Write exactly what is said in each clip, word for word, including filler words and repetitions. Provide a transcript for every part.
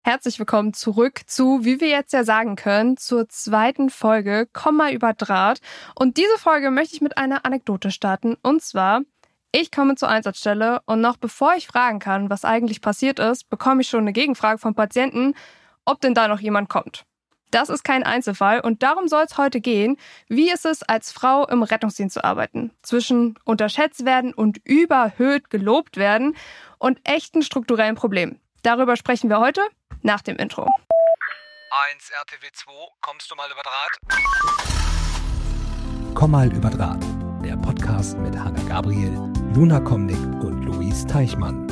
Herzlich willkommen zurück zu, wie wir jetzt ja sagen können, zur zweiten Folge Komm mal über Draht. Und diese Folge möchte ich mit einer Anekdote starten. Und zwar, ich komme zur Einsatzstelle und noch bevor ich fragen kann, was eigentlich passiert ist, bekomme ich schon eine Gegenfrage vom Patienten, ob denn da noch jemand kommt. Das ist kein Einzelfall und darum soll es heute gehen. Wie ist es, als Frau im Rettungsdienst zu arbeiten? Zwischen unterschätzt werden und überhöht gelobt werden und echten strukturellen Problemen. Darüber sprechen wir heute nach dem Intro. eins R T W zwei, kommst du mal über Draht? Komm mal über Draht. Der Podcast mit Hannah Gabriel, Luna Komnick und Luis Teichmann.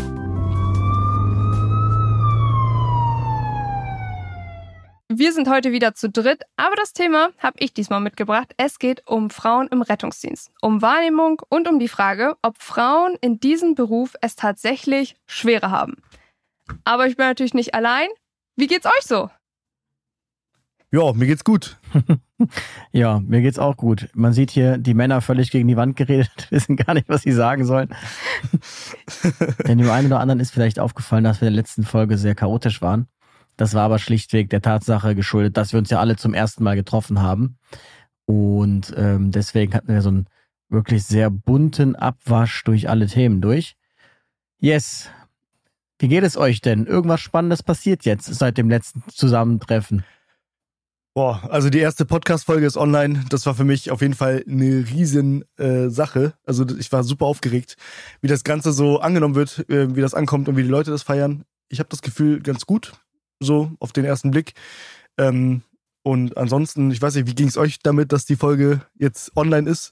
Wir sind heute wieder zu dritt, aber das Thema habe ich diesmal mitgebracht. Es geht um Frauen im Rettungsdienst, um Wahrnehmung und um die Frage, ob Frauen in diesem Beruf es tatsächlich schwerer haben. Aber ich bin natürlich nicht allein. Wie geht's euch so? Ja, mir geht's gut. Ja, mir geht's auch gut. Man sieht hier die Männer völlig gegen die Wand geredet, wissen gar nicht, was sie sagen sollen. Denn dem einen oder anderen ist vielleicht aufgefallen, dass wir in der letzten Folge sehr chaotisch waren. Das war aber schlichtweg der Tatsache geschuldet, dass wir uns ja alle zum ersten Mal getroffen haben. Und ähm, deswegen hatten wir so einen wirklich sehr bunten Abwasch durch alle Themen durch. Yes. Wie geht es euch denn? Irgendwas Spannendes passiert jetzt seit dem letzten Zusammentreffen? Boah, also die erste Podcast-Folge ist online. Das war für mich auf jeden Fall eine riesen äh, Sache. Also ich war super aufgeregt, wie das Ganze so angenommen wird, äh, wie das ankommt und wie die Leute das feiern. Ich habe das Gefühl, ganz gut, so auf den ersten Blick. Ähm, und ansonsten, ich weiß nicht, wie ging es euch damit, dass die Folge jetzt online ist?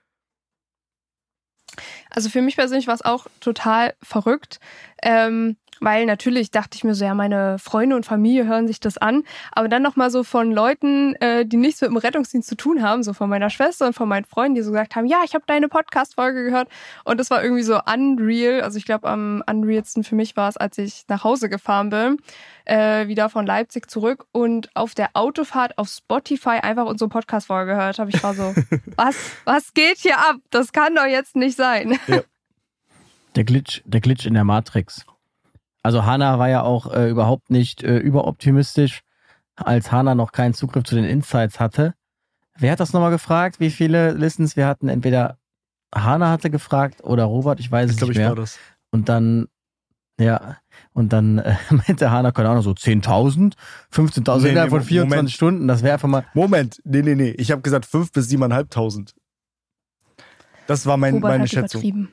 Also für mich persönlich war es auch total verrückt, ähm, weil natürlich dachte ich mir so, ja, meine Freunde und Familie hören sich das an, aber dann nochmal so von Leuten, äh, die nichts mit dem Rettungsdienst zu tun haben, so von meiner Schwester und von meinen Freunden, die so gesagt haben, ja, ich habe deine Podcast-Folge gehört und das war irgendwie so unreal, also ich glaube am unrealsten für mich war es, als ich nach Hause gefahren bin, äh, wieder von Leipzig zurück und auf der Autofahrt auf Spotify einfach unsere Podcast-Folge gehört habe. Ich war so, was, was geht hier ab? Das kann doch jetzt nicht sein. Ja. Der Glitch, der Glitch in der Matrix. Also Hannah war ja auch äh, überhaupt nicht äh, überoptimistisch, als Hannah noch keinen Zugriff zu den Insights hatte. Wer hat das nochmal gefragt? Wie viele Listens wir hatten? Entweder Hannah hatte gefragt oder Robert, ich weiß Ich es glaube, nicht ich mehr. war das. Und dann, ja, und dann äh, meinte Hannah, keine Ahnung, so zehntausend, fünfzehntausend Nee, innerhalb nee, von vierundzwanzig Moment. Stunden. Das wäre einfach mal... Moment, nee, nee, nee. Ich habe gesagt fünf bis siebeneinhalbtausend. Das war mein, Robert meine hat Schätzung. übertrieben.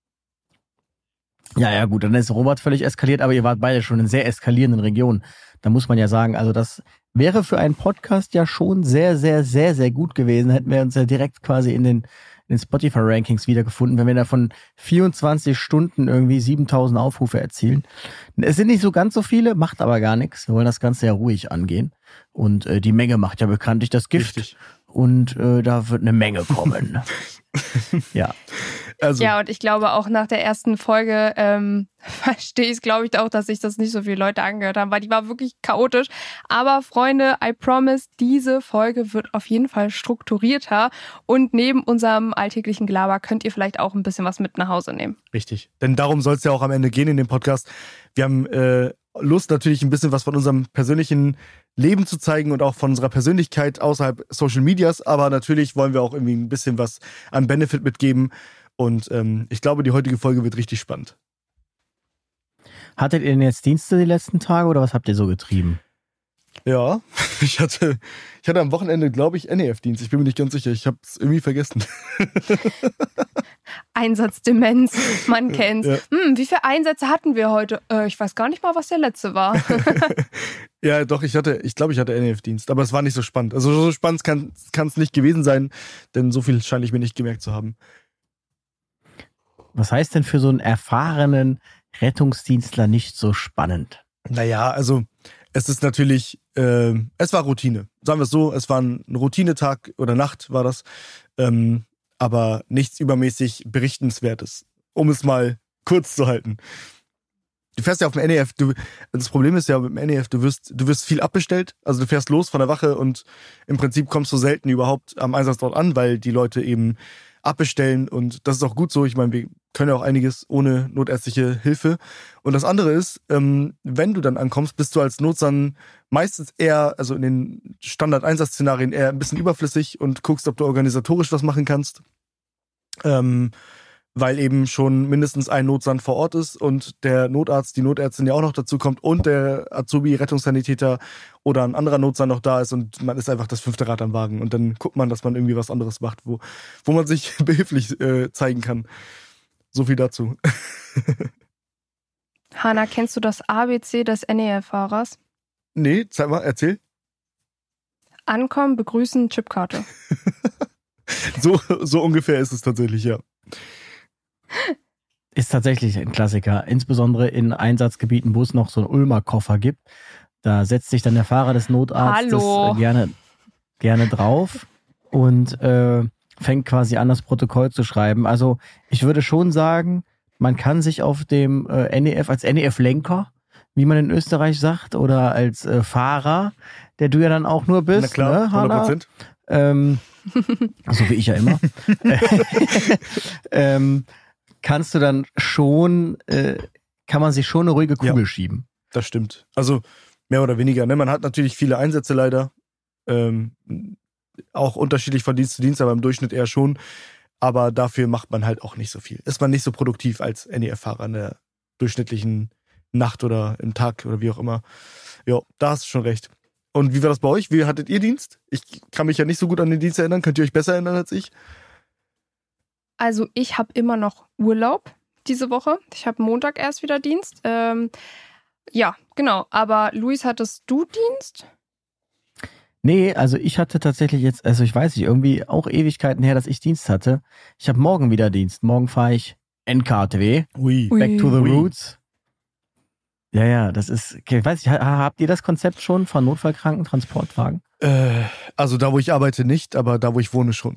Ja, ja, gut, dann ist Robert völlig eskaliert, aber ihr wart beide schon in sehr eskalierenden Regionen. Da muss man ja sagen, also das wäre für einen Podcast ja schon sehr, sehr, sehr, sehr gut gewesen. Hätten wir uns ja direkt quasi in den, in den Spotify-Rankings wiedergefunden, wenn wir da von vierundzwanzig Stunden irgendwie siebentausend Aufrufe erzielen. Es sind nicht so ganz so viele, macht aber gar nichts. Wir wollen das Ganze ja ruhig angehen. Und äh, die Menge macht ja bekanntlich das Gift. Richtig. Und äh, da wird eine Menge kommen. Ja. Also, Ja, und ich glaube auch nach der ersten Folge ähm, verstehe ich es, glaube ich, auch, dass sich das nicht so viele Leute angehört haben, weil die war wirklich chaotisch. Aber Freunde, I promise, diese Folge wird auf jeden Fall strukturierter und neben unserem alltäglichen Gelaber könnt ihr vielleicht auch ein bisschen was mit nach Hause nehmen. richtig. Denn darum soll es ja auch am Ende gehen in dem Podcast. Wir haben äh, Lust, natürlich ein bisschen was von unserem persönlichen Leben zu zeigen und auch von unserer Persönlichkeit außerhalb Social Medias. Aber natürlich wollen wir auch irgendwie ein bisschen was an Benefit mitgeben. Und ähm, ich glaube, die heutige Folge wird richtig spannend. Hattet ihr denn jetzt Dienste die letzten Tage oder was habt ihr so getrieben? Ja, ich hatte, ich hatte am Wochenende, glaube ich, N E F-Dienst. Ich bin mir nicht ganz sicher. Ich habe es irgendwie vergessen. Einsatzdemenz, man kennt's. Ja. Hm, wie viele Einsätze hatten wir heute? Äh, ich weiß gar nicht mal, was der letzte war. Ja, doch, ich hatte, ich glaube, ich hatte N E F-Dienst. Aber es war nicht so spannend. Also so spannend kann es nicht gewesen sein, denn so viel scheine ich mir nicht gemerkt zu haben. Was heißt denn für so einen erfahrenen Rettungsdienstler nicht so spannend? Naja, also es ist natürlich, äh, es war Routine. Sagen wir es so, es war ein Routinetag oder Nacht war das, ähm, aber nichts übermäßig Berichtenswertes, um es mal kurz zu halten. Du fährst ja auf dem N E F, du, das Problem ist ja mit dem N E F, du wirst, du wirst viel abbestellt, also du fährst los von der Wache und im Prinzip kommst du selten überhaupt am Einsatzort an, weil die Leute eben abbestellen und das ist auch gut so. Ich meine, wir können ja auch einiges ohne notärztliche Hilfe. Und das andere ist, ähm, wenn du dann ankommst, bist du als Notsan meistens eher, also in den Standard-Einsatz-Szenarien eher ein bisschen überflüssig und guckst, ob du organisatorisch was machen kannst. Ähm, weil eben schon mindestens ein Notsan vor Ort ist und der Notarzt, die Notärztin ja auch noch dazu kommt und der Azubi, Rettungssanitäter oder ein anderer Notsan noch da ist und man ist einfach das fünfte Rad am Wagen und dann guckt man, dass man irgendwie was anderes macht, wo, wo man sich behilflich äh, zeigen kann. So viel dazu. Hanna, kennst du das A B C des N E F-Fahrers? Nee, zeig mal, erzähl. Ankommen, begrüßen, Chipkarte. so, so ungefähr ist es tatsächlich, ja. Ist tatsächlich ein Klassiker, insbesondere in Einsatzgebieten, wo es noch so einen Ulmer Koffer gibt. Da setzt sich dann der Fahrer des Notarztes Hallo. Äh, gerne, gerne drauf und äh, fängt quasi an, das Protokoll zu schreiben. Also ich würde schon sagen, man kann sich auf dem äh, N E F als N E F-Lenker, wie man in Österreich sagt, oder als äh, Fahrer, der du ja dann auch nur bist, Na klar, ne, Hanna? hundert Prozent. Ähm, so wie ich ja immer. ähm, kannst du dann schon, äh, kann man sich schon eine ruhige Kugel Ja. schieben. Das stimmt. Also mehr oder weniger. Ne? Man hat natürlich viele Einsätze leider. Ähm, auch unterschiedlich von Dienst zu Dienst, aber im Durchschnitt eher schon. Aber dafür macht man halt auch nicht so viel. Ist man nicht so produktiv als N E F-Fahrer in der durchschnittlichen Nacht oder im Tag oder wie auch immer. Ja, da hast du schon recht. Und wie war das bei euch? Wie hattet ihr Dienst? Ich kann mich ja nicht so gut an den Dienst erinnern. Könnt ihr euch besser erinnern als ich? Also ich habe immer noch Urlaub diese Woche. Ich habe Montag erst wieder Dienst. Ähm, ja, genau. Aber Luis, hattest du Dienst? Nee, also ich hatte tatsächlich jetzt, also ich weiß nicht, irgendwie auch Ewigkeiten her, dass ich Dienst hatte. Ich habe morgen wieder Dienst. Morgen fahre ich N K T W, Ui. Ui. Back to the Ui. Roots. Ja, ja, das ist, okay, ich weiß nicht, ha- habt ihr das Konzept schon von Notfallkrankentransportwagen? Äh, also da, wo ich arbeite, nicht, aber da, wo ich wohne, schon.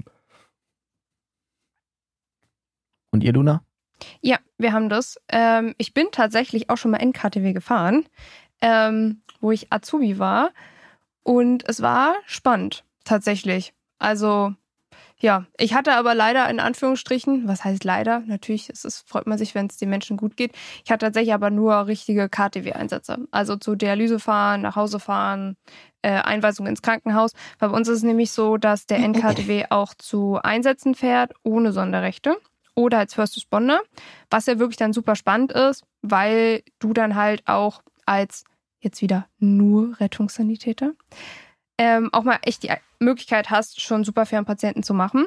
Und ihr, Luna? Ja, wir haben das. Ähm, ich bin tatsächlich auch schon mal N K T W gefahren, ähm, wo ich Azubi war. Und es war spannend, tatsächlich. Also, ja, ich hatte aber leider in Anführungsstrichen, was heißt leider? Natürlich ist es, freut man sich, wenn es den Menschen gut geht. Ich hatte tatsächlich aber nur richtige K T W-Einsätze. Also zu Dialyse fahren, nach Hause fahren, äh, Einweisung ins Krankenhaus. Weil bei uns ist es nämlich so, dass der N K T W auch zu Einsätzen fährt, ohne Sonderrechte. Oder als First Responder, was ja wirklich dann super spannend ist, weil du dann halt auch als jetzt wieder nur Rettungssanitäter ähm, auch mal echt die Möglichkeit hast, schon super fairen Patienten zu machen.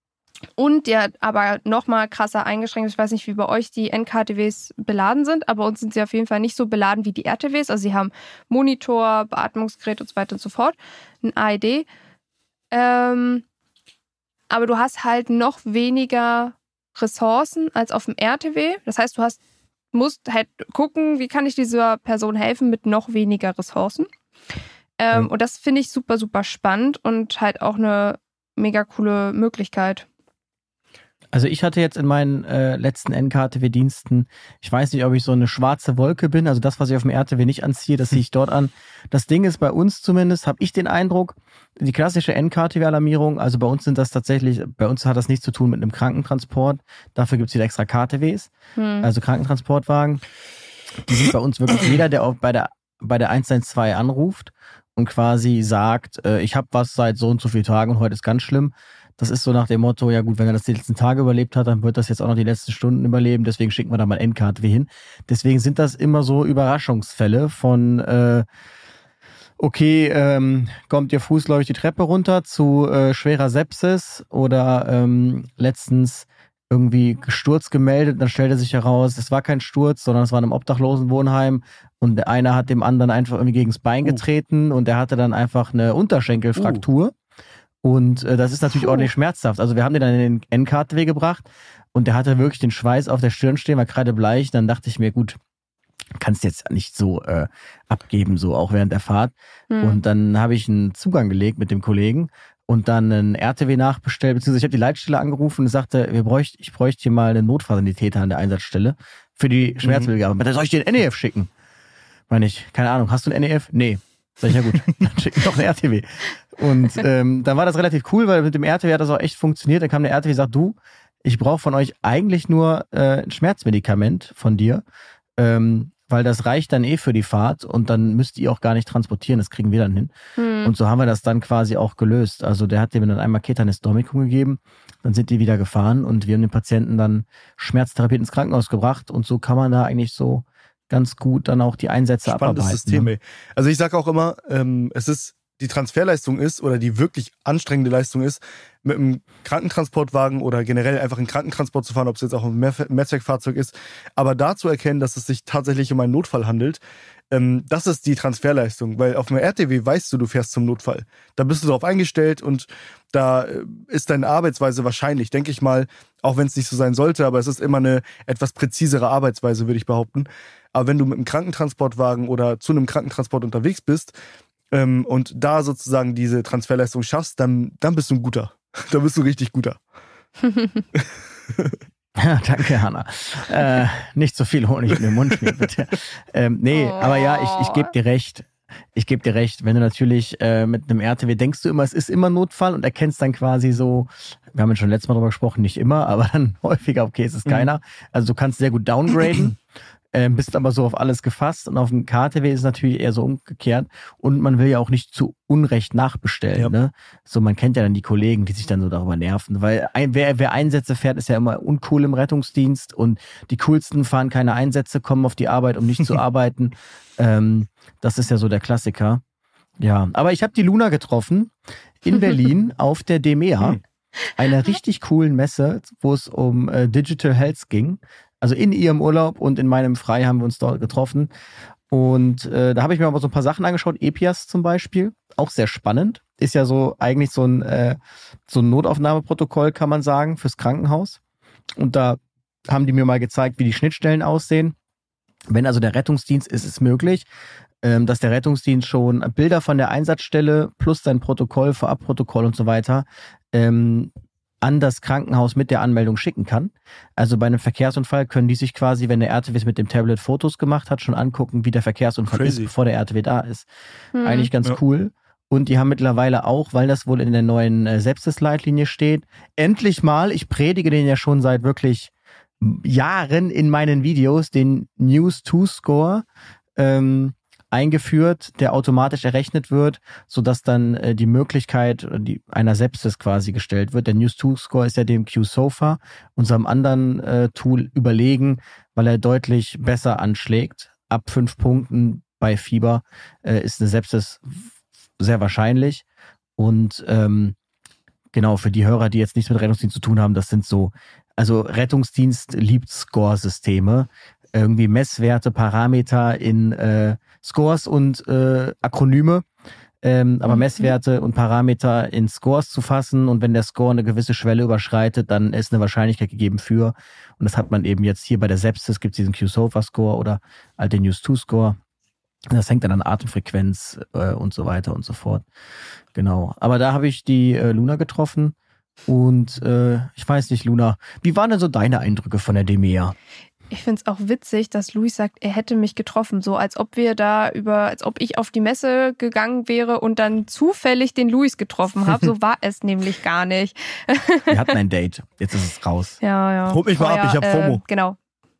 Und der aber nochmal krasser eingeschränkt, ich weiß nicht, wie bei euch die N K T Ws beladen sind, aber bei uns sind sie auf jeden Fall nicht so beladen wie die R T Ws. Also sie haben Monitor, Beatmungsgerät und so weiter und so fort, ein A E D. Ähm, aber du hast halt noch weniger Ressourcen als auf dem R T W. Das heißt, du hast, musst halt gucken, wie kann ich dieser Person helfen mit noch weniger Ressourcen. Ähm, Mhm. Und das finde ich super, super spannend und halt auch eine mega coole Möglichkeit. Also ich hatte jetzt in meinen äh, letzten N K T W-Diensten, ich weiß nicht, ob ich so eine schwarze Wolke bin, also das, was ich auf dem R T W nicht anziehe, das ziehe ich dort an. Das Ding ist, bei uns zumindest, habe ich den Eindruck, die klassische N K T W-Alarmierung, also bei uns sind das tatsächlich, bei uns hat das nichts zu tun mit einem Krankentransport, dafür gibt es wieder extra K T Ws, Hm. also Krankentransportwagen. Die sind bei uns wirklich jeder, der auch bei der, bei der eins eins zwei anruft und quasi sagt, äh, ich habe was seit so und so vielen Tagen und heute ist ganz schlimm. Das ist so nach dem Motto, ja gut, wenn er das die letzten Tage überlebt hat, dann wird das jetzt auch noch die letzten Stunden überleben, deswegen schicken wir da mal N K T W hin. Deswegen sind das immer so Überraschungsfälle von, äh, okay, ähm, kommt ihr fußläufig die Treppe runter zu äh, schwerer Sepsis oder ähm, letztens irgendwie Sturz gemeldet, dann stellte sich heraus, es war kein Sturz, sondern es war in einem Obdachlosenwohnheim und der eine hat dem anderen einfach irgendwie gegen das Bein Uh. getreten und der hatte dann einfach eine Unterschenkelfraktur. Und äh, das ist natürlich Puh. ordentlich schmerzhaft. Also wir haben den dann in den N K T W gebracht und der hatte wirklich den Schweiß auf der Stirn stehen, war kreidebleich. Dann dachte ich mir, gut, kannst jetzt nicht so äh, abgeben, so auch während der Fahrt. Hm. Und dann habe ich einen Zugang gelegt mit dem Kollegen und dann einen R T W nachbestellt, beziehungsweise ich habe die Leitstelle angerufen und sagte, wir bräucht, ich bräuchte hier mal einen Notfallsanitäter an der Einsatzstelle für die Schmerzmittel. Aber soll ich dir einen N E F schicken? Meine ich, keine Ahnung, hast du einen N E F? Nee. Sag ich, ja gut, dann schicken wir doch ein R T W. Und ähm, dann war das relativ cool, weil mit dem R T W hat das auch echt funktioniert. Dann kam der R T W und sagt, du, ich brauche von euch eigentlich nur äh, ein Schmerzmedikament von dir, ähm, weil das reicht dann eh für die Fahrt und dann müsst ihr auch gar nicht transportieren, das kriegen wir dann hin. Hm. Und so haben wir das dann quasi auch gelöst. Also der hat dem dann einmal Ketanestomicum gegeben, dann sind die wieder gefahren und wir haben den Patienten dann schmerztherapiert ins Krankenhaus gebracht und so kann man da eigentlich so ganz gut dann auch die Einsätze Spannendes abarbeiten. System, Ne? ey. Also ich sage auch immer, ähm, es ist die Transferleistung ist oder die wirklich anstrengende Leistung ist, mit einem Krankentransportwagen oder generell einfach einen Krankentransport zu fahren, ob es jetzt auch ein Mehrzweckfahrzeug ist, aber da zu erkennen, dass es sich tatsächlich um einen Notfall handelt, ähm, das ist die Transferleistung, weil auf dem R T W weißt du, du fährst zum Notfall. Da bist du darauf eingestellt und da ist deine Arbeitsweise wahrscheinlich, denke ich mal, auch wenn es nicht so sein sollte, aber es ist immer eine etwas präzisere Arbeitsweise, würde ich behaupten. Aber wenn du mit einem Krankentransportwagen oder zu einem Krankentransport unterwegs bist, Ähm, und da sozusagen diese Transferleistung schaffst, dann, dann bist du ein guter. Da bist du richtig guter. Ja, danke, Hanna. Äh, nicht so viel Honig in den Mund schmieren, bitte. Ähm, nee, oh. aber ja, ich, ich gebe dir recht. Ich gebe dir recht. Wenn du natürlich äh, mit einem R T W denkst du immer, es ist immer Notfall und erkennst dann quasi so, wir haben ja schon letztes Mal drüber gesprochen, nicht immer, aber dann häufiger, okay, es ist mhm. keiner. Also du kannst sehr gut downgraden. Ähm, bist aber so auf alles gefasst und auf dem K T W ist es natürlich eher so umgekehrt und man will ja auch nicht zu Unrecht nachbestellen, ja. ne? So, man kennt ja dann die Kollegen, die sich dann so darüber nerven, weil ein, wer, wer Einsätze fährt, ist ja immer uncool im Rettungsdienst und die coolsten fahren keine Einsätze, kommen auf die Arbeit, um nicht zu arbeiten. Ähm, das ist ja so der Klassiker. Ja, aber ich habe die Luna getroffen in Berlin auf der D M E A, einer richtig coolen Messe, wo es um äh, Digital Health ging. Also in ihrem Urlaub und in meinem Frei haben wir uns dort getroffen. Und äh, da habe ich mir aber so ein paar Sachen angeschaut. E P I A S zum Beispiel, auch sehr spannend. Ist ja so eigentlich so ein, äh, so ein Notaufnahmeprotokoll, kann man sagen, fürs Krankenhaus. Und da haben die mir mal gezeigt, wie die Schnittstellen aussehen. Wenn also der Rettungsdienst ist, ist es möglich, ähm, dass der Rettungsdienst schon Bilder von der Einsatzstelle plus sein Protokoll, Vorabprotokoll und so weiter ähm, an das Krankenhaus mit der Anmeldung schicken kann. Also bei einem Verkehrsunfall können die sich quasi, wenn der R T W mit dem Tablet Fotos gemacht hat, schon angucken, wie der Verkehrsunfall Crazy. ist, bevor der R T W da ist. Hm. Eigentlich ganz ja. cool. Und die haben mittlerweile auch, weil das wohl in der neuen äh, Sepsis-Leitlinie steht, endlich mal, ich predige den ja schon seit wirklich Jahren in meinen Videos, den News two Score ähm, eingeführt, der automatisch errechnet wird, sodass dann äh, die Möglichkeit die, einer Sepsis quasi gestellt wird. Der News two Score ist ja dem Q-SOFA, unserem anderen äh, Tool, überlegen, weil er deutlich besser anschlägt. Ab fünf Punkten bei Fieber äh, ist eine Sepsis sehr wahrscheinlich. Und ähm, genau, für die Hörer, die jetzt nichts mit Rettungsdienst zu tun haben, das sind so, also Rettungsdienst liebt Score-Systeme. Irgendwie Messwerte, Parameter in äh, Scores und äh, Akronyme, ähm, aber mhm. Messwerte und Parameter in Scores zu fassen und wenn der Score eine gewisse Schwelle überschreitet, dann ist eine Wahrscheinlichkeit gegeben für, und das hat man eben jetzt hier bei der Sepsis, gibt es diesen Q-SOFA-Score oder halt den News two Score. Das hängt dann an Atemfrequenz äh, und so weiter und so fort. Genau. Aber da habe ich die äh, Luna getroffen und äh, ich weiß nicht, Luna, wie waren denn so deine Eindrücke von der D M E A? Ich finde es auch witzig, dass Luis sagt, er hätte mich getroffen, so als ob wir da über, als ob ich auf die Messe gegangen wäre und dann zufällig den Luis getroffen habe. So war es nämlich gar nicht. Wir hatten ein Date, jetzt ist es raus. Ja, ja. Holt mich mal oh, ab, ja, ich hab FOMO. Äh, genau.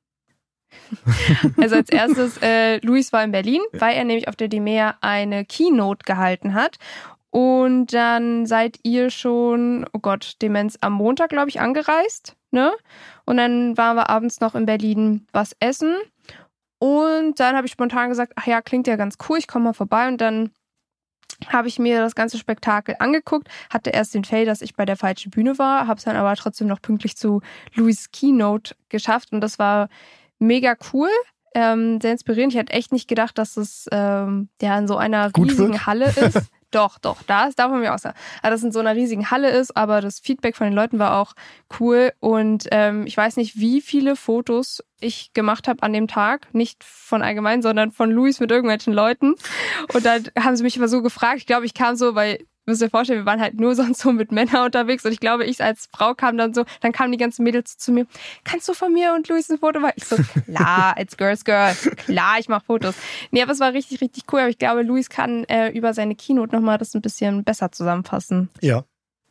Also als erstes, äh, Luis war in Berlin, weil er nämlich auf der D M E A eine Keynote gehalten hat. Und dann seid ihr schon, oh Gott, Demenz am Montag, glaube ich, angereist, ne? Und dann waren wir abends noch in Berlin was essen. Und dann habe ich spontan gesagt, ach ja, klingt ja ganz cool, ich komme mal vorbei. Und dann habe ich mir das ganze Spektakel angeguckt, hatte erst den Fail, dass ich bei der falschen Bühne war, habe es dann aber trotzdem noch pünktlich zu Louis' Keynote geschafft. Und das war mega cool. Ähm, sehr inspirierend. Ich hätte echt nicht gedacht, dass es ähm, ja in so einer Gut riesigen wird. Halle ist. Doch, doch, das darf man mir auch sagen. Also, dass es in so einer riesigen Halle ist, aber das Feedback von den Leuten war auch cool. Und ähm, ich weiß nicht, wie viele Fotos ich gemacht habe an dem Tag. Nicht von allgemein, sondern von Luis mit irgendwelchen Leuten. Und dann haben sie mich immer so gefragt. Ich glaube, ich kam so, weil müsst ihr vorstellen, wir waren halt nur sonst so mit Männern unterwegs und ich glaube, ich als Frau kam dann so, dann kamen die ganzen Mädels zu mir, kannst du von mir und Luis ein Foto machen? Ich so, klar, als Girls Girl, klar, ich mache Fotos. Nee, aber es war richtig, richtig cool, aber ich glaube, Luis kann äh, über seine Keynote nochmal das ein bisschen besser zusammenfassen. Ja.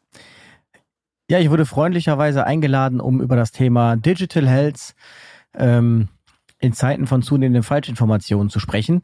Ja, ich wurde freundlicherweise eingeladen, um über das Thema Digital Health ähm, in Zeiten von zunehmenden Falschinformationen zu sprechen.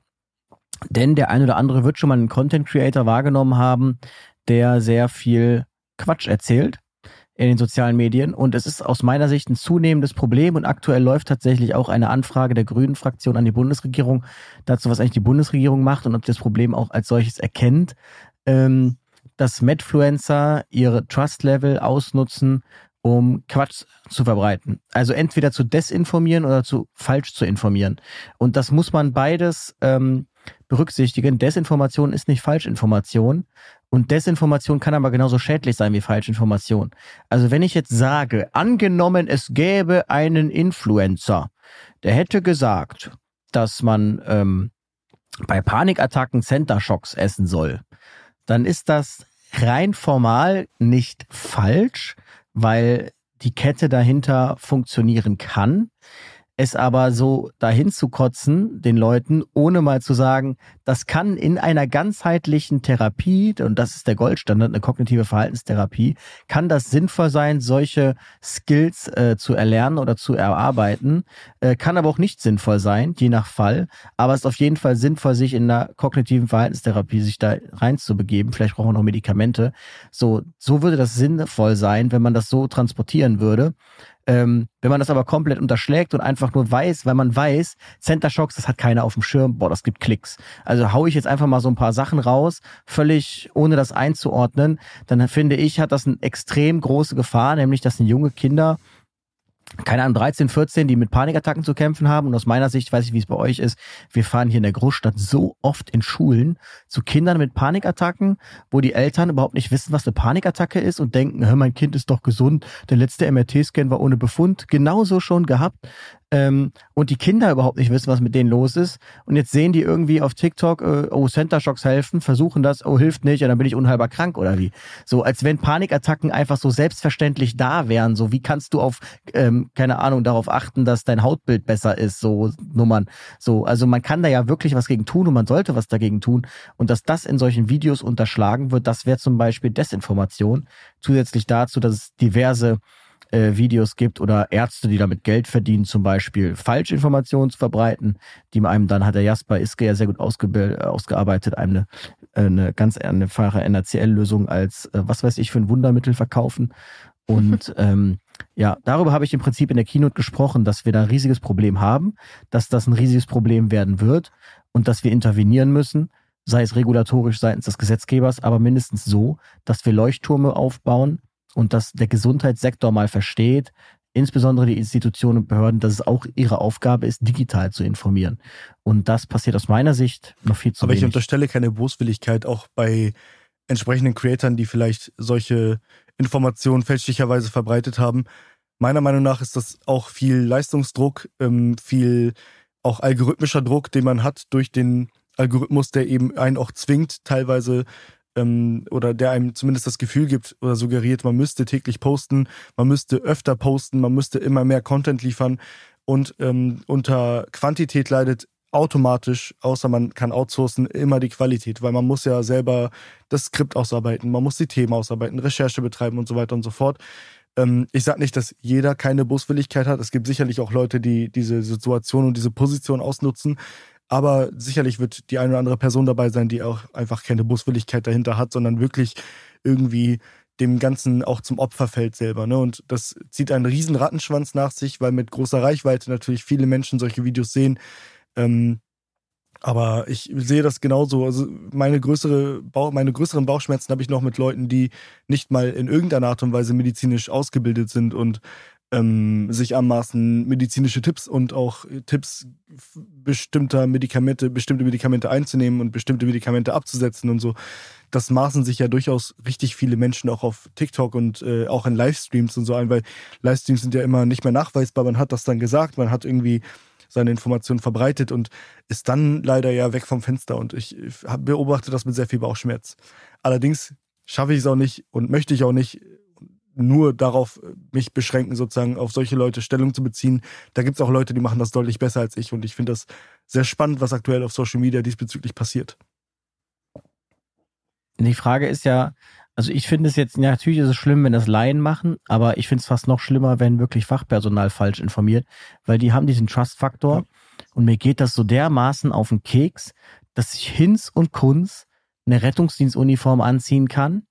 Denn der ein oder andere wird schon mal einen Content Creator wahrgenommen haben, der sehr viel Quatsch erzählt in den sozialen Medien. Und es ist aus meiner Sicht ein zunehmendes Problem. Und aktuell läuft tatsächlich auch eine Anfrage der Grünen-Fraktion an die Bundesregierung dazu, was eigentlich die Bundesregierung macht und ob das Problem auch als solches erkennt, ähm, dass Medfluencer ihre Trust-Level ausnutzen, um Quatsch zu verbreiten. Also entweder zu desinformieren oder zu falsch zu informieren. Und das muss man beides ähm, berücksichtigen. Desinformation ist nicht Falschinformation und Desinformation kann aber genauso schädlich sein wie Falschinformation. Also wenn ich jetzt sage, angenommen es gäbe einen Influencer, der hätte gesagt, dass man ähm, bei Panikattacken Center Shocks essen soll, dann ist das rein formal nicht falsch, weil die Kette dahinter funktionieren kann. Es aber so dahin zu kotzen, den Leuten, ohne mal zu sagen, das kann in einer ganzheitlichen Therapie, und das ist der Goldstandard, eine kognitive Verhaltenstherapie, kann das sinnvoll sein, solche Skills äh, zu erlernen oder zu erarbeiten, äh, kann aber auch nicht sinnvoll sein, je nach Fall, aber es ist auf jeden Fall sinnvoll, sich in einer kognitiven Verhaltenstherapie sich da reinzubegeben, vielleicht brauchen wir noch Medikamente, so, so würde das sinnvoll sein, wenn man das so transportieren würde. Ähm, wenn man das aber komplett unterschlägt und einfach nur weiß, weil man weiß, Center Shocks, das hat keiner auf dem Schirm, boah, das gibt Klicks. Also hau ich jetzt einfach mal so ein paar Sachen raus, völlig ohne das einzuordnen, dann finde ich, hat das eine extrem große Gefahr, nämlich, dass junge Kinder, keine Ahnung, dreizehn, vierzehn, die mit Panikattacken zu kämpfen haben. Und aus meiner Sicht, weiß ich, wie es bei euch ist, wir fahren hier in der Großstadt so oft in Schulen zu Kindern mit Panikattacken, wo die Eltern überhaupt nicht wissen, was eine Panikattacke ist und denken, hör, mein Kind ist doch gesund, der letzte M R T-Scan war ohne Befund. Genauso schon gehabt. Ähm, und die Kinder überhaupt nicht wissen, was mit denen los ist. Und jetzt sehen die irgendwie auf TikTok, äh, oh, Center Shocks helfen, versuchen das, oh, hilft nicht, ja, dann bin ich unheilbar krank oder wie. So, als wenn Panikattacken einfach so selbstverständlich da wären. So, wie kannst du auf, ähm, keine Ahnung, darauf achten, dass dein Hautbild besser ist, so Nummern. So, also man kann da ja wirklich was gegen tun und man sollte was dagegen tun. Und dass das in solchen Videos unterschlagen wird, das wäre zum Beispiel Desinformation. Zusätzlich dazu, dass es diverse Videos gibt oder Ärzte, die damit Geld verdienen, zum Beispiel Falschinformationen zu verbreiten, die einem dann, hat der Jasper Iske ja sehr gut ausgebildet, ausgearbeitet, eine, eine ganz einfache N A C L-Lösung als, was weiß ich, für ein Wundermittel verkaufen. Und ähm, ja, darüber habe ich im Prinzip in der Keynote gesprochen, dass wir da ein riesiges Problem haben, dass das ein riesiges Problem werden wird und dass wir intervenieren müssen, sei es regulatorisch seitens des Gesetzgebers, aber mindestens so, dass wir Leuchttürme aufbauen, und dass der Gesundheitssektor mal versteht, insbesondere die Institutionen und Behörden, dass es auch ihre Aufgabe ist, digital zu informieren. Und das passiert aus meiner Sicht noch viel zu Aber wenig. Aber ich unterstelle keine Boswilligkeit auch bei entsprechenden Creatoren, die vielleicht solche Informationen fälschlicherweise verbreitet haben. Meiner Meinung nach ist das auch viel Leistungsdruck, viel auch algorithmischer Druck, den man hat durch den Algorithmus, der eben einen auch zwingt, teilweise oder der einem zumindest das Gefühl gibt oder suggeriert, man müsste täglich posten, man müsste öfter posten, man müsste immer mehr Content liefern und ähm, unter Quantität leidet automatisch, außer man kann outsourcen, immer die Qualität, weil man muss ja selber das Skript ausarbeiten, man muss die Themen ausarbeiten, Recherche betreiben und so weiter und so fort. Ähm, ich sage nicht, dass jeder keine Boswilligkeit hat, es gibt sicherlich auch Leute, die diese Situation und diese Position ausnutzen, aber sicherlich wird die eine oder andere Person dabei sein, die auch einfach keine Boswilligkeit dahinter hat, sondern wirklich irgendwie dem Ganzen auch zum Opfer fällt selber. Ne? Und das zieht einen riesen Rattenschwanz nach sich, weil mit großer Reichweite natürlich viele Menschen solche Videos sehen. Ähm, aber ich sehe das genauso. Also meine größere Bauch, meine größeren Bauchschmerzen habe ich noch mit Leuten, die nicht mal in irgendeiner Art und Weise medizinisch ausgebildet sind und Ähm, sich anmaßen, medizinische Tipps und auch Tipps bestimmter Medikamente, bestimmte Medikamente einzunehmen und bestimmte Medikamente abzusetzen und so. Das maßen sich ja durchaus richtig viele Menschen auch auf TikTok und äh, auch in Livestreams und so ein, weil Livestreams sind ja immer nicht mehr nachweisbar. Man hat das dann gesagt, man hat irgendwie seine Informationen verbreitet und ist dann leider ja weg vom Fenster und ich beobachte das mit sehr viel Bauchschmerz. Allerdings schaffe ich es auch nicht und möchte ich auch nicht nur darauf mich beschränken, sozusagen auf solche Leute Stellung zu beziehen. Da gibt es auch Leute, die machen das deutlich besser als ich und ich finde das sehr spannend, was aktuell auf Social Media diesbezüglich passiert. Die Frage ist ja, also ich finde es jetzt, ja, natürlich ist es schlimm, wenn das Laien machen, aber ich finde es fast noch schlimmer, wenn wirklich Fachpersonal falsch informiert, weil die haben diesen Trust-Faktor ja. Und mir geht das so dermaßen auf den Keks, dass ich Hinz und Kunz eine Rettungsdienstuniform anziehen kann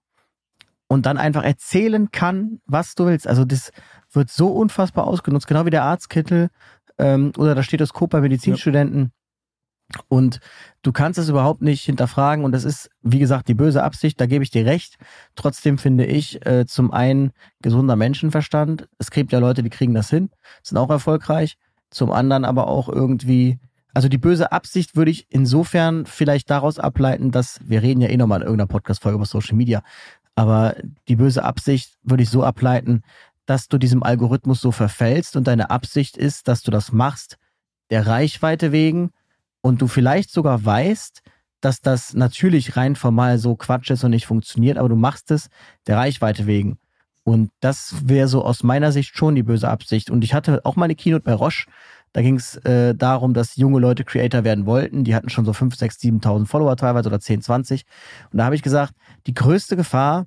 und dann einfach erzählen kann, was du willst. Also das wird so unfassbar ausgenutzt, genau wie der Arztkittel ähm, oder das Stethoskop bei Medizinstudenten. Ja. Und du kannst es überhaupt nicht hinterfragen und das ist, wie gesagt, die böse Absicht, da gebe ich dir recht. Trotzdem finde ich äh, zum einen gesunder Menschenverstand. Es gibt ja Leute, die kriegen das hin, sind auch erfolgreich. Zum anderen aber auch irgendwie, also die böse Absicht würde ich insofern vielleicht daraus ableiten, dass, wir reden ja eh nochmal in irgendeiner Podcast-Folge über Social Media, aber die böse Absicht würde ich so ableiten, dass du diesem Algorithmus so verfällst und deine Absicht ist, dass du das machst der Reichweite wegen und du vielleicht sogar weißt, dass das natürlich rein formal so Quatsch ist und nicht funktioniert, aber du machst es der Reichweite wegen. Und das wäre so aus meiner Sicht schon die böse Absicht. Und ich hatte auch mal eine Keynote bei Roche, da ging es äh, darum, dass junge Leute Creator werden wollten. Die hatten schon so fünf, sechs, siebentausend Follower teilweise oder zehn, zwanzig. Und da habe ich gesagt, die größte Gefahr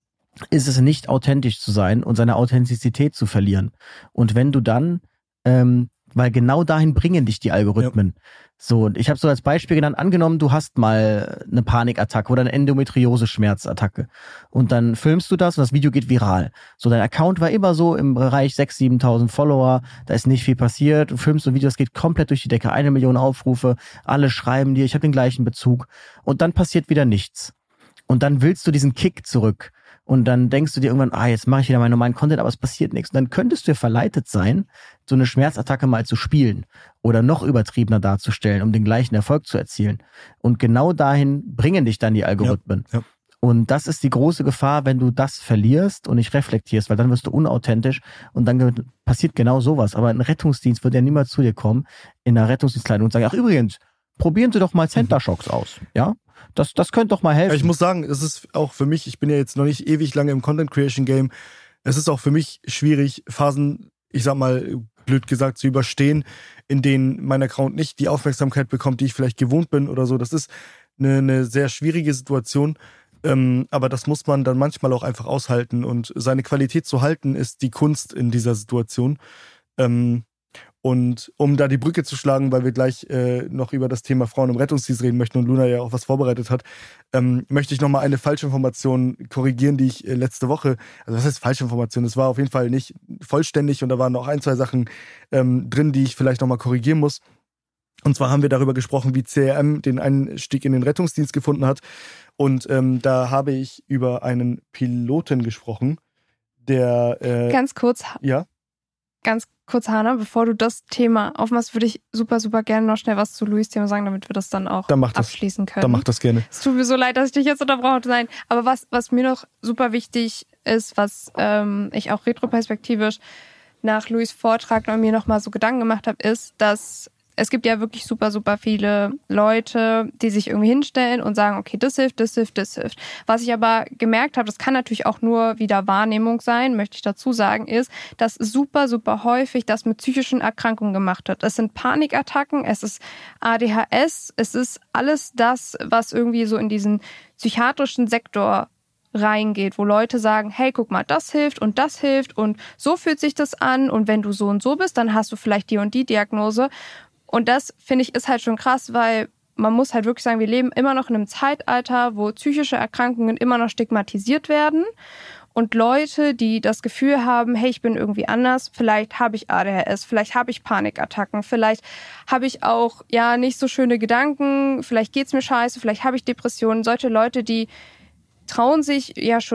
ist es nicht authentisch zu sein und seine Authentizität zu verlieren. Und wenn du dann, ähm, weil genau dahin bringen dich die Algorithmen. Ja. So, und ich habe so als Beispiel genannt, angenommen, du hast mal eine Panikattacke oder eine Endometriose-Schmerzattacke und dann filmst du das und das Video geht viral. So, dein Account war immer so im Bereich sechstausend, siebentausend Follower, da ist nicht viel passiert, du filmst so ein Video, das geht komplett durch die Decke, eine Million Aufrufe, alle schreiben dir, ich habe den gleichen Bezug und dann passiert wieder nichts. Und dann willst du diesen Kick zurück. Und dann denkst du dir irgendwann, ah, jetzt mache ich wieder meinen normalen Content, aber es passiert nichts. Und dann könntest du ja verleitet sein, so eine Schmerzattacke mal zu spielen oder noch übertriebener darzustellen, um den gleichen Erfolg zu erzielen. Und genau dahin bringen dich dann die Algorithmen. Ja, ja. Und das ist die große Gefahr, wenn du das verlierst und nicht reflektierst, weil dann wirst du unauthentisch und dann passiert genau sowas. Aber ein Rettungsdienst wird ja niemals zu dir kommen in einer Rettungsdienstkleidung und sagen, ach übrigens, probieren Sie doch mal Center Shocks aus, ja? Das, das könnte doch mal helfen. Ich muss sagen, es ist auch für mich, ich bin ja jetzt noch nicht ewig lange im Content Creation Game, es ist auch für mich schwierig, Phasen, ich sag mal, blöd gesagt, zu überstehen, in denen mein Account nicht die Aufmerksamkeit bekommt, die ich vielleicht gewohnt bin oder so. Das ist eine, eine sehr schwierige Situation, ähm, aber das muss man dann manchmal auch einfach aushalten und seine Qualität zu halten, ist die Kunst in dieser Situation. Ähm, Und um da die Brücke zu schlagen, weil wir gleich äh, noch über das Thema Frauen im Rettungsdienst reden möchten und Luna ja auch was vorbereitet hat, ähm, möchte ich nochmal eine Falschinformation korrigieren, die ich äh, letzte Woche, also was heißt Falschinformation? Es war auf jeden Fall nicht vollständig und da waren noch ein, zwei Sachen ähm, drin, die ich vielleicht nochmal korrigieren muss. Und zwar haben wir darüber gesprochen, wie C R M den Einstieg in den Rettungsdienst gefunden hat. Und ähm, da habe ich über einen Piloten gesprochen, der... Äh, Ganz kurz. Ja? Ganz kurz, Hannah, bevor du das Thema aufmachst, würde ich super, super gerne noch schnell was zu Louis' Thema sagen, damit wir das dann auch dann mach das, abschließen können. Dann mach das gerne. Es tut mir so leid, dass ich dich jetzt unterbrochen habe. Nein, aber was, was mir noch super wichtig ist, was ähm, ich auch retroperspektivisch nach Louis' Vortrag und mir nochmal so Gedanken gemacht habe, ist, dass es gibt ja wirklich super, super viele Leute, die sich irgendwie hinstellen und sagen, okay, das hilft, das hilft, das hilft. Was ich aber gemerkt habe, das kann natürlich auch nur wieder Wahrnehmung sein, möchte ich dazu sagen, ist, dass super, super häufig das mit psychischen Erkrankungen gemacht wird. Es sind Panikattacken, es ist A D H S, es ist alles das, was irgendwie so in diesen psychiatrischen Sektor reingeht, wo Leute sagen, hey, guck mal, das hilft und das hilft und so fühlt sich das an und wenn du so und so bist, dann hast du vielleicht die und die Diagnose. Und das, finde ich, ist halt schon krass, weil man muss halt wirklich sagen, wir leben immer noch in einem Zeitalter, wo psychische Erkrankungen immer noch stigmatisiert werden. Und Leute, die das Gefühl haben, hey, ich bin irgendwie anders, vielleicht habe ich A D H S, vielleicht habe ich Panikattacken, vielleicht habe ich auch ja nicht so schöne Gedanken, vielleicht geht's mir scheiße, vielleicht habe ich Depressionen. Solche Leute, die trauen sich ja schon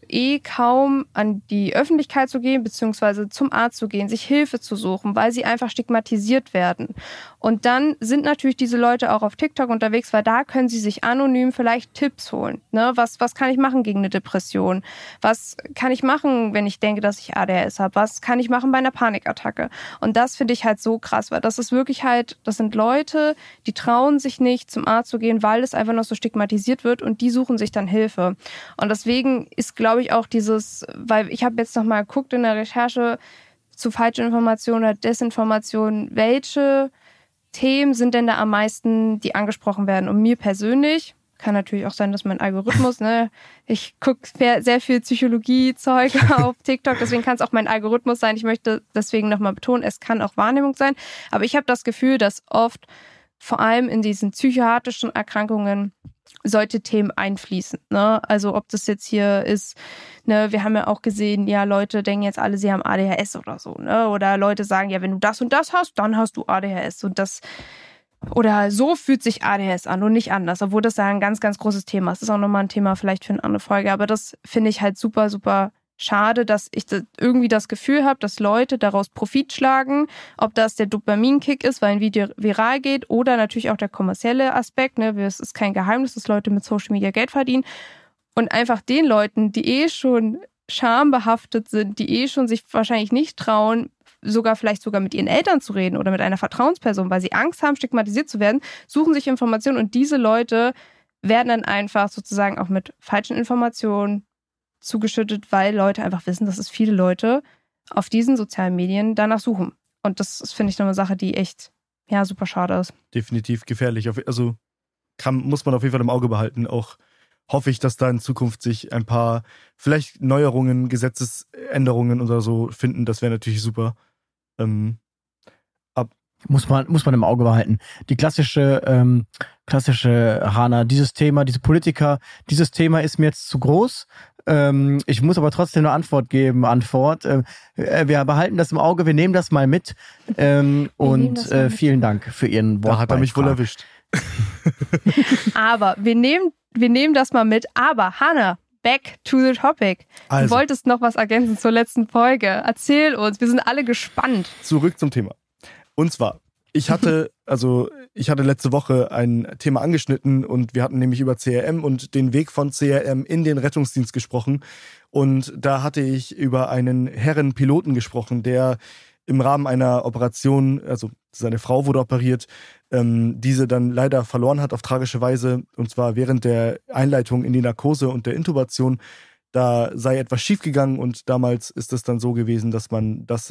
eh kaum an die Öffentlichkeit zu gehen, beziehungsweise zum Arzt zu gehen, sich Hilfe zu suchen, weil sie einfach stigmatisiert werden. Und dann sind natürlich diese Leute auch auf TikTok unterwegs, weil da können sie sich anonym vielleicht Tipps holen. Ne? Was, was kann ich machen gegen eine Depression? Was kann ich machen, wenn ich denke, dass ich A D H S habe? Was kann ich machen bei einer Panikattacke? Und das finde ich halt so krass, weil das ist wirklich halt, das sind Leute, die trauen sich nicht, zum Arzt zu gehen, weil es einfach noch so stigmatisiert wird und die suchen sich dann Hilfe. Und deswegen ist, glaube ich, auch dieses, weil ich habe jetzt noch mal geguckt in der Recherche zu falschen Informationen oder Desinformationen, welche Themen sind denn da am meisten, die angesprochen werden? Und mir persönlich, kann natürlich auch sein, dass mein Algorithmus, ne, ich gucke sehr viel Psychologie-Zeug auf TikTok, deswegen kann es auch mein Algorithmus sein. Ich möchte deswegen nochmal betonen, es kann auch Wahrnehmung sein. Aber ich habe das Gefühl, dass oft vor allem in diesen psychiatrischen Erkrankungen solche Themen einfließen. Ne? Also ob das jetzt hier ist, ne, wir haben ja auch gesehen, ja, Leute denken jetzt alle, sie haben A D H S oder so. Ne? Oder Leute sagen, ja, wenn du das und das hast, dann hast du A D H S. Und das, oder so fühlt sich A D H S an und nicht anders. Obwohl das ja ein ganz, ganz großes Thema ist. Das ist auch nochmal ein Thema vielleicht für eine andere Folge. Aber das finde ich halt super, super schade, dass ich irgendwie das Gefühl habe, dass Leute daraus Profit schlagen, ob das der Dopaminkick ist, weil ein Video viral geht, oder natürlich auch der kommerzielle Aspekt. Ne? Es ist kein Geheimnis, dass Leute mit Social Media Geld verdienen. Und einfach den Leuten, die eh schon schambehaftet sind, die eh schon sich wahrscheinlich nicht trauen, sogar vielleicht sogar mit ihren Eltern zu reden oder mit einer Vertrauensperson, weil sie Angst haben, stigmatisiert zu werden, suchen sich Informationen und diese Leute werden dann einfach sozusagen auch mit falschen Informationen zugeschüttet, weil Leute einfach wissen, dass es viele Leute auf diesen sozialen Medien danach suchen. Und das ist, finde ich, noch eine Sache, die echt, ja, super schade ist. Definitiv gefährlich. Also kann, muss man auf jeden Fall im Auge behalten. Auch hoffe ich, dass da in Zukunft sich ein paar vielleicht Neuerungen, Gesetzesänderungen oder so finden. Das wäre natürlich super. Ähm, ab Muss man, muss man im Auge behalten. Die klassische, ähm, klassische Hana, dieses Thema, diese Politiker, dieses Thema ist mir jetzt zu groß. Ähm, ich muss aber trotzdem eine Antwort geben. Antwort. Äh, wir behalten das im Auge, wir nehmen das mal mit. Ähm, und äh, vielen Dank für Ihren Wortbeitrag. Da hat er mich wohl erwischt. Aber wir nehmen, wir nehmen das mal mit. Aber Hannah, back to the topic. Also, du wolltest noch was ergänzen zur letzten Folge. Erzähl uns, wir sind alle gespannt. Zurück zum Thema. Und zwar, ich hatte, also ich hatte letzte Woche ein Thema angeschnitten und wir hatten nämlich über C R M und den Weg von C R M in den Rettungsdienst gesprochen. Und da hatte ich über einen Herrenpiloten gesprochen, der im Rahmen einer Operation, also seine Frau wurde operiert, ähm, diese dann leider verloren hat auf tragische Weise. Und zwar während der Einleitung in die Narkose und der Intubation. Da sei etwas schiefgegangen und damals ist es dann so gewesen, dass man das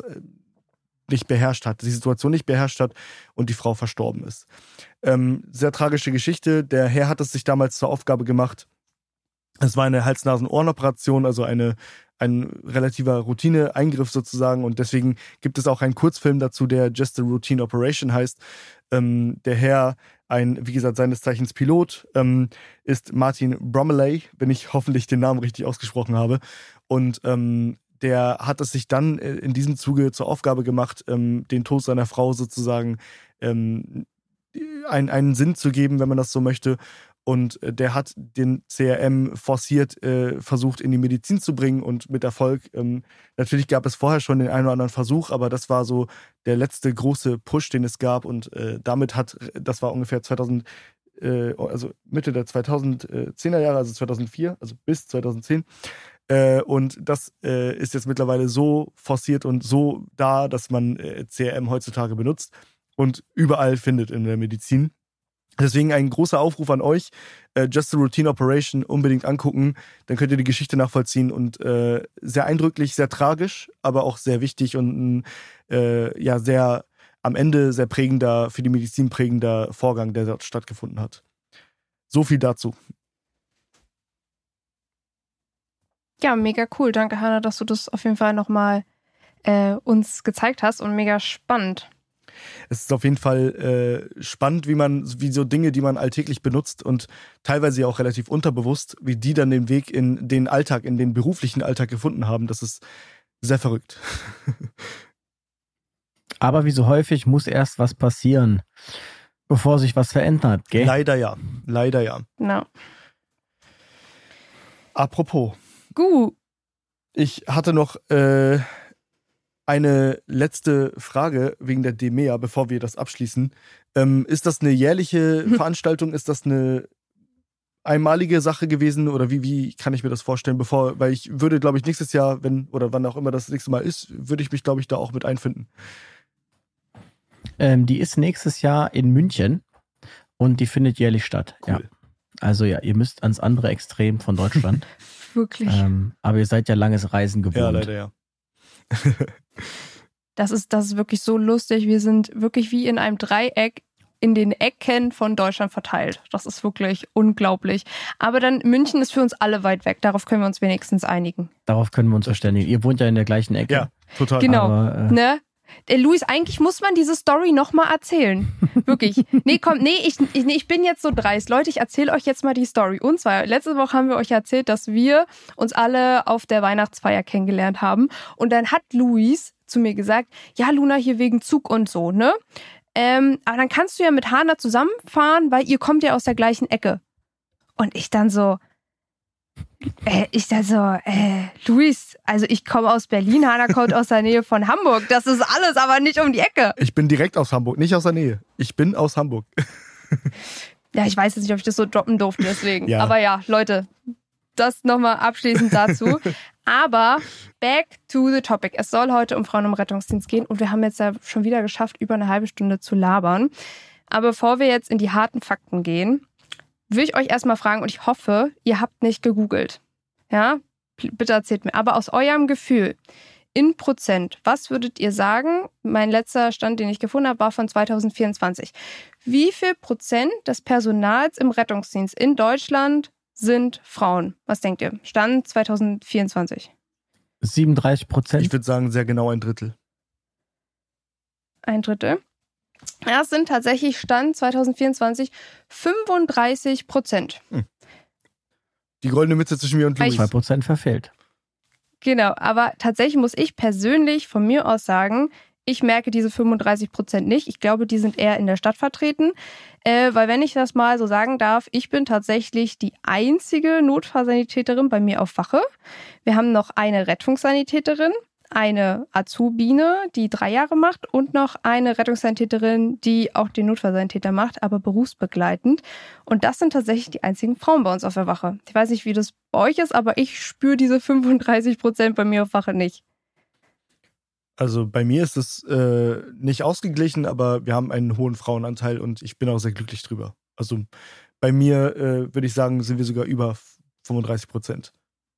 nicht beherrscht hat, die Situation nicht beherrscht hat und die Frau verstorben ist. Ähm, sehr tragische Geschichte. Der Herr hat es sich damals zur Aufgabe gemacht. Es war eine Hals-Nasen-Ohren-Operation, also eine, ein relativer Routine-Eingriff sozusagen und deswegen gibt es auch einen Kurzfilm dazu, der Just a Routine Operation heißt. Ähm, der Herr, ein, wie gesagt, seines Zeichens Pilot, ähm, ist Martin Bromley, wenn ich hoffentlich den Namen richtig ausgesprochen habe. Und ähm, der hat es sich dann in diesem Zuge zur Aufgabe gemacht, ähm, den Tod seiner Frau sozusagen ähm, ein, einen Sinn zu geben, wenn man das so möchte. Und äh, der hat den C R M forciert äh, versucht, in die Medizin zu bringen und mit Erfolg. Ähm, natürlich gab es vorher schon den einen oder anderen Versuch, aber das war so der letzte große Push, den es gab. Und äh, damit hat, das war ungefähr zweitausend, äh, also Mitte der zweitausendzehner Jahre, also zweitausendvier, also bis zweitausendzehn. Äh, und das äh, ist jetzt mittlerweile so forciert und so da, dass man äh, C R M heutzutage benutzt und überall findet in der Medizin. Deswegen ein großer Aufruf an euch, äh, Just a Routine Operation unbedingt angucken, dann könnt ihr die Geschichte nachvollziehen und äh, sehr eindrücklich, sehr tragisch, aber auch sehr wichtig und ein äh, ja sehr am Ende sehr prägender, für die Medizin prägender Vorgang, der dort stattgefunden hat. So viel dazu. Ja, mega cool. Danke, Hannah, dass du das auf jeden Fall nochmal äh, uns gezeigt hast und mega spannend. Es ist auf jeden Fall äh, spannend, wie man, wie so Dinge, die man alltäglich benutzt und teilweise auch relativ unterbewusst, wie die dann den Weg in den Alltag, in den beruflichen Alltag gefunden haben. Das ist sehr verrückt. Aber wie so häufig muss erst was passieren, bevor sich was verändert, gell? Leider ja, leider ja. No. Apropos. Gut. Ich hatte noch äh, eine letzte Frage wegen der D M E A, bevor wir das abschließen. Ähm, ist das eine jährliche Veranstaltung? Ist das eine einmalige Sache gewesen? Oder wie, wie kann ich mir das vorstellen? Bevor, weil ich würde, glaube ich, nächstes Jahr, wenn oder wann auch immer das nächste Mal ist, würde ich mich, glaube ich, da auch mit einfinden. Ähm, die ist nächstes Jahr in München und die findet jährlich statt. Cool. Ja. Also ja, ihr müsst ans andere Extrem von Deutschland. Wirklich. ähm, aber ihr seid ja langes Reisen gewohnt. Ja, leider ja. Das ist, das ist wirklich so lustig. Wir sind wirklich wie in einem Dreieck in den Ecken von Deutschland verteilt. Das ist wirklich unglaublich. Aber dann München ist für uns alle weit weg. Darauf können wir uns wenigstens einigen. Darauf können wir uns verständigen. Ihr wohnt ja in der gleichen Ecke. Ja, total. Genau. Aber, äh, Ne? Der Luis, eigentlich muss man diese Story nochmal erzählen. Wirklich. Nee, komm, nee ich, ich, nee, ich bin jetzt so dreist. Leute, ich erzähle euch jetzt mal die Story. Und zwar, letzte Woche haben wir euch erzählt, dass wir uns alle auf der Weihnachtsfeier kennengelernt haben. Und dann hat Luis zu mir gesagt, ja, Luna, hier wegen Zug und so, ne? Ähm, aber dann kannst du ja mit Hana zusammenfahren, weil ihr kommt ja aus der gleichen Ecke. Und ich dann so, äh, ich dann so, äh, Luis, also ich komme aus Berlin, Hana kommt aus der Nähe von Hamburg. Das ist alles, aber nicht um die Ecke. Ich bin direkt aus Hamburg, nicht aus der Nähe. Ich bin aus Hamburg. Ja, ich weiß jetzt nicht, ob ich das so droppen durfte, deswegen. Ja. Aber ja, Leute, das nochmal abschließend dazu. Aber back to the topic. Es soll heute um Frauen im Rettungsdienst gehen und wir haben jetzt ja schon wieder geschafft, über eine halbe Stunde zu labern. Aber bevor wir jetzt in die harten Fakten gehen, will ich euch erstmal fragen und ich hoffe, ihr habt nicht gegoogelt. Ja, bitte erzählt mir. Aber aus eurem Gefühl, in Prozent, was würdet ihr sagen? Mein letzter Stand, den ich gefunden habe, war von zwanzig vierundzwanzig. Wie viel Prozent des Personals im Rettungsdienst in Deutschland sind Frauen? Was denkt ihr? Stand zwanzig vierundzwanzig. siebenunddreißig Prozent. Ich würde sagen, sehr genau ein Drittel. Ein Drittel. Ja, es sind tatsächlich Stand zwanzig vierundzwanzig fünfunddreißig Prozent. Die goldene Mitte zwischen mir und Luis. zwei Prozent verfehlt. Genau, aber tatsächlich muss ich persönlich von mir aus sagen, ich merke diese fünfunddreißig Prozent nicht. Ich glaube, die sind eher in der Stadt vertreten. Äh, weil wenn ich das mal so sagen darf, ich bin tatsächlich die einzige Notfallsanitäterin bei mir auf Wache. Wir haben noch eine Rettungssanitäterin, eine Azubine, die drei Jahre macht und noch eine Rettungssanitäterin, die auch den Notfallsanitäter macht, aber berufsbegleitend. Und das sind tatsächlich die einzigen Frauen bei uns auf der Wache. Ich weiß nicht, wie das bei euch ist, aber ich spüre diese fünfunddreißig Prozent bei mir auf Wache nicht. Also bei mir ist es äh, nicht ausgeglichen, aber wir haben einen hohen Frauenanteil und ich bin auch sehr glücklich drüber. Also bei mir äh, würde ich sagen, sind wir sogar über fünfunddreißig Prozent.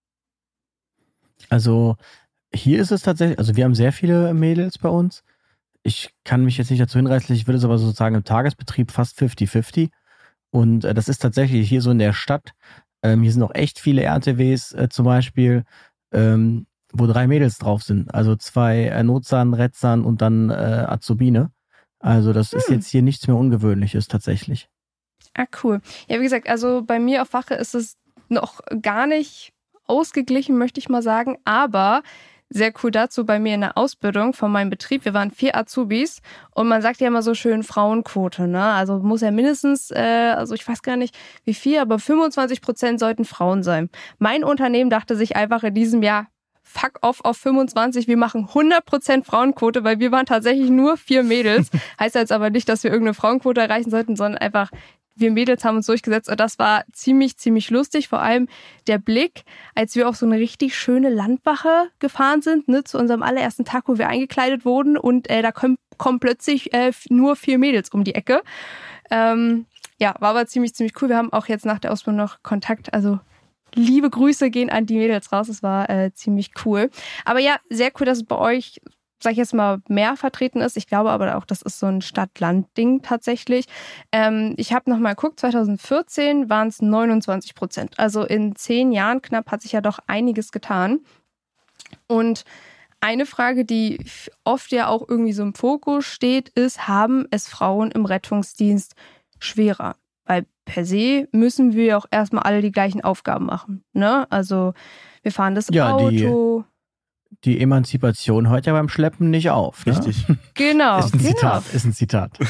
Also hier ist es tatsächlich, also wir haben sehr viele Mädels bei uns. Ich kann mich jetzt nicht dazu hinreißen, ich würde es aber sozusagen im Tagesbetrieb fast fünfzig fünfzig. Und äh, das ist tatsächlich hier so in der Stadt. Ähm, hier sind auch echt viele R T Ws äh, zum Beispiel, ähm, wo drei Mädels drauf sind. Also zwei äh, Notzahn, Retzahn und dann äh, Azubine. Also das hm. ist jetzt hier nichts mehr Ungewöhnliches tatsächlich. Ah, cool. Ja, wie gesagt, also bei mir auf Wache ist es noch gar nicht ausgeglichen, möchte ich mal sagen. Aber sehr cool dazu, bei mir in der Ausbildung von meinem Betrieb, wir waren vier Azubis und man sagt ja immer so schön Frauenquote, ne? Also muss ja mindestens, äh, also ich weiß gar nicht wie viel, aber fünfundzwanzig Prozent sollten Frauen sein. Mein Unternehmen dachte sich einfach in diesem Jahr, fuck off auf fünfundzwanzig, wir machen hundert Prozent Frauenquote, weil wir waren tatsächlich nur vier Mädels. Heißt jetzt aber nicht, dass wir irgendeine Frauenquote erreichen sollten, sondern einfach wir Mädels haben uns durchgesetzt und das war ziemlich, ziemlich lustig. Vor allem der Blick, als wir auf so eine richtig schöne Landwache gefahren sind, ne, zu unserem allerersten Tag, wo wir eingekleidet wurden und äh, da kommen, kommen plötzlich äh, nur vier Mädels um die Ecke. Ähm, ja, war aber ziemlich, ziemlich cool. Wir haben auch jetzt nach der Ausbildung noch Kontakt, also liebe Grüße gehen an die Mädels raus. Es war äh, ziemlich cool. Aber ja, sehr cool, dass es bei euch, sag ich jetzt mal, mehr vertreten ist. Ich glaube aber auch, das ist so ein Stadt-Land-Ding tatsächlich. Ähm, ich habe nochmal geguckt, zwanzig vierzehn waren es neunundzwanzig Prozent. Also in zehn Jahren knapp hat sich ja doch einiges getan. Und eine Frage, die oft ja auch irgendwie so im Fokus steht, ist, haben es Frauen im Rettungsdienst schwerer? Weil per se müssen wir auch erstmal alle die gleichen Aufgaben machen. Ne? Also wir fahren das ja, Auto. Die Die Emanzipation hört ja beim Schleppen nicht auf. Ne? Richtig. Genau. Ist ein genau. Zitat. Ist ein Zitat.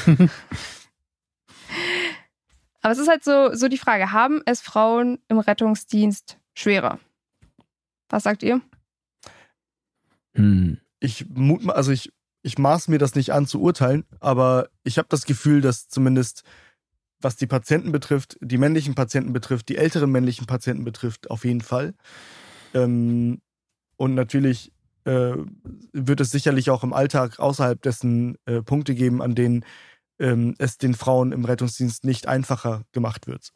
Aber es ist halt so, so die Frage, haben es Frauen im Rettungsdienst schwerer? Was sagt ihr? Hm. Ich mut, also ich, ich maß mir das nicht an zu urteilen, aber ich habe das Gefühl, dass zumindest was die Patienten betrifft, die männlichen Patienten betrifft, die älteren männlichen Patienten betrifft, auf jeden Fall. Ähm, und natürlich äh, wird es sicherlich auch im Alltag außerhalb dessen äh, Punkte geben, an denen ähm, es den Frauen im Rettungsdienst nicht einfacher gemacht wird.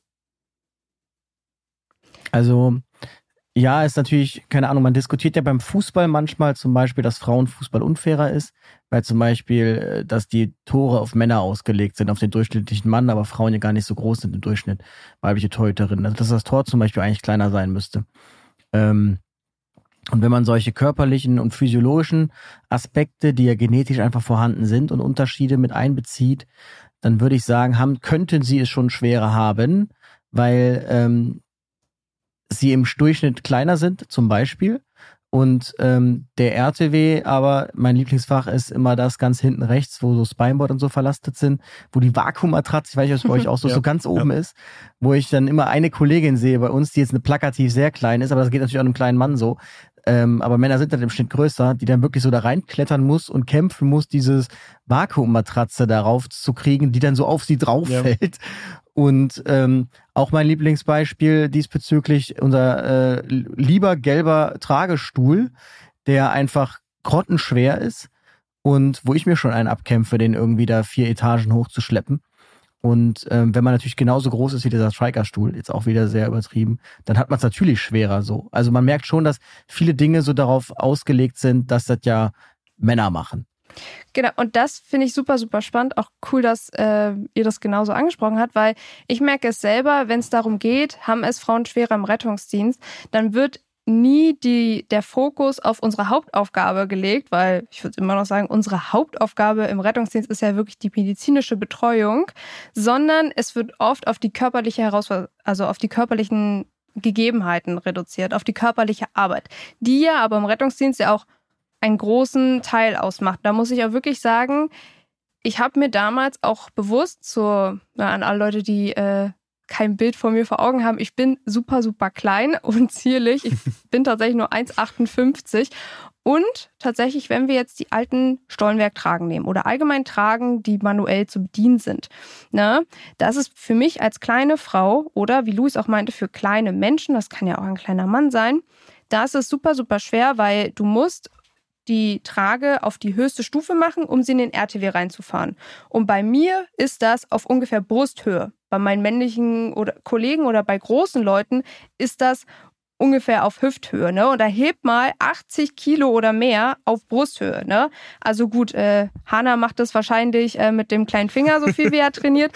Also, ja, ist natürlich, keine Ahnung, man diskutiert ja beim Fußball manchmal zum Beispiel, dass Frauenfußball unfairer ist, weil zum Beispiel, dass die Tore auf Männer ausgelegt sind, auf den durchschnittlichen Mann, aber Frauen ja gar nicht so groß sind im Durchschnitt, weibliche Torhüterinnen. Also, dass das Tor zum Beispiel eigentlich kleiner sein müsste. Ähm, und wenn man solche körperlichen und physiologischen Aspekte, die ja genetisch einfach vorhanden sind und Unterschiede mit einbezieht, dann würde ich sagen, haben, könnten sie es schon schwerer haben, weil ähm, sie im Durchschnitt kleiner sind, zum Beispiel. Und ähm, der R T W, aber mein Lieblingsfach ist immer das ganz hinten rechts, wo so Spineboard und so verlastet sind, wo die Vakuummatratze, ich weiß nicht, ob es bei euch auch so, ja, so ganz oben ja. ist, wo ich dann immer eine Kollegin sehe bei uns, die jetzt eine plakativ sehr klein ist, aber das geht natürlich auch einem kleinen Mann so. Ähm, aber Männer sind dann im Schnitt größer, die dann wirklich so da reinklettern muss und kämpfen muss, dieses Vakuummatratze darauf zu kriegen, die dann so auf sie drauf ja. fällt. Und ähm, auch mein Lieblingsbeispiel diesbezüglich, unser äh, lieber gelber Tragestuhl, der einfach grottenschwer ist und wo ich mir schon einen abkämpfe, den irgendwie da vier Etagen hochzuschleppen. Und ähm, wenn man natürlich genauso groß ist wie dieser Striker-Stuhl, jetzt auch wieder sehr übertrieben, dann hat man es natürlich schwerer so. Also man merkt schon, dass viele Dinge so darauf ausgelegt sind, dass das ja Männer machen. Genau, und das finde ich super, super spannend. Auch cool, dass äh, ihr das genauso angesprochen habt, weil ich merke es selber, wenn es darum geht, haben es Frauen schwerer im Rettungsdienst, dann wird nie die, der Fokus auf unsere Hauptaufgabe gelegt, weil ich würde immer noch sagen, unsere Hauptaufgabe im Rettungsdienst ist ja wirklich die medizinische Betreuung, sondern es wird oft auf die körperliche Herausforderung, also auf die körperlichen Gegebenheiten reduziert, auf die körperliche Arbeit, die ja aber im Rettungsdienst ja auch einen großen Teil ausmacht. Da muss ich auch wirklich sagen, ich habe mir damals auch bewusst, so ja, an alle Leute, die äh, kein Bild von mir vor Augen haben, ich bin super, super klein und zierlich. Ich bin tatsächlich nur eins Komma achtundfünfzig. Und tatsächlich, wenn wir jetzt die alten Stollenwerktragen nehmen oder allgemein Tragen, die manuell zu bedienen sind, ne, das ist für mich als kleine Frau oder wie Luis auch meinte, für kleine Menschen, das kann ja auch ein kleiner Mann sein, da ist es super, super schwer, weil du musst die Trage auf die höchste Stufe machen, um sie in den R T W reinzufahren. Und bei mir ist das auf ungefähr Brusthöhe. Bei meinen männlichen oder Kollegen oder bei großen Leuten ist das ungefähr auf Hüfthöhe, ne? Und da hebt mal achtzig Kilo oder mehr auf Brusthöhe, ne? Also gut, äh, Hannah macht das wahrscheinlich äh, mit dem kleinen Finger, so viel wie er trainiert.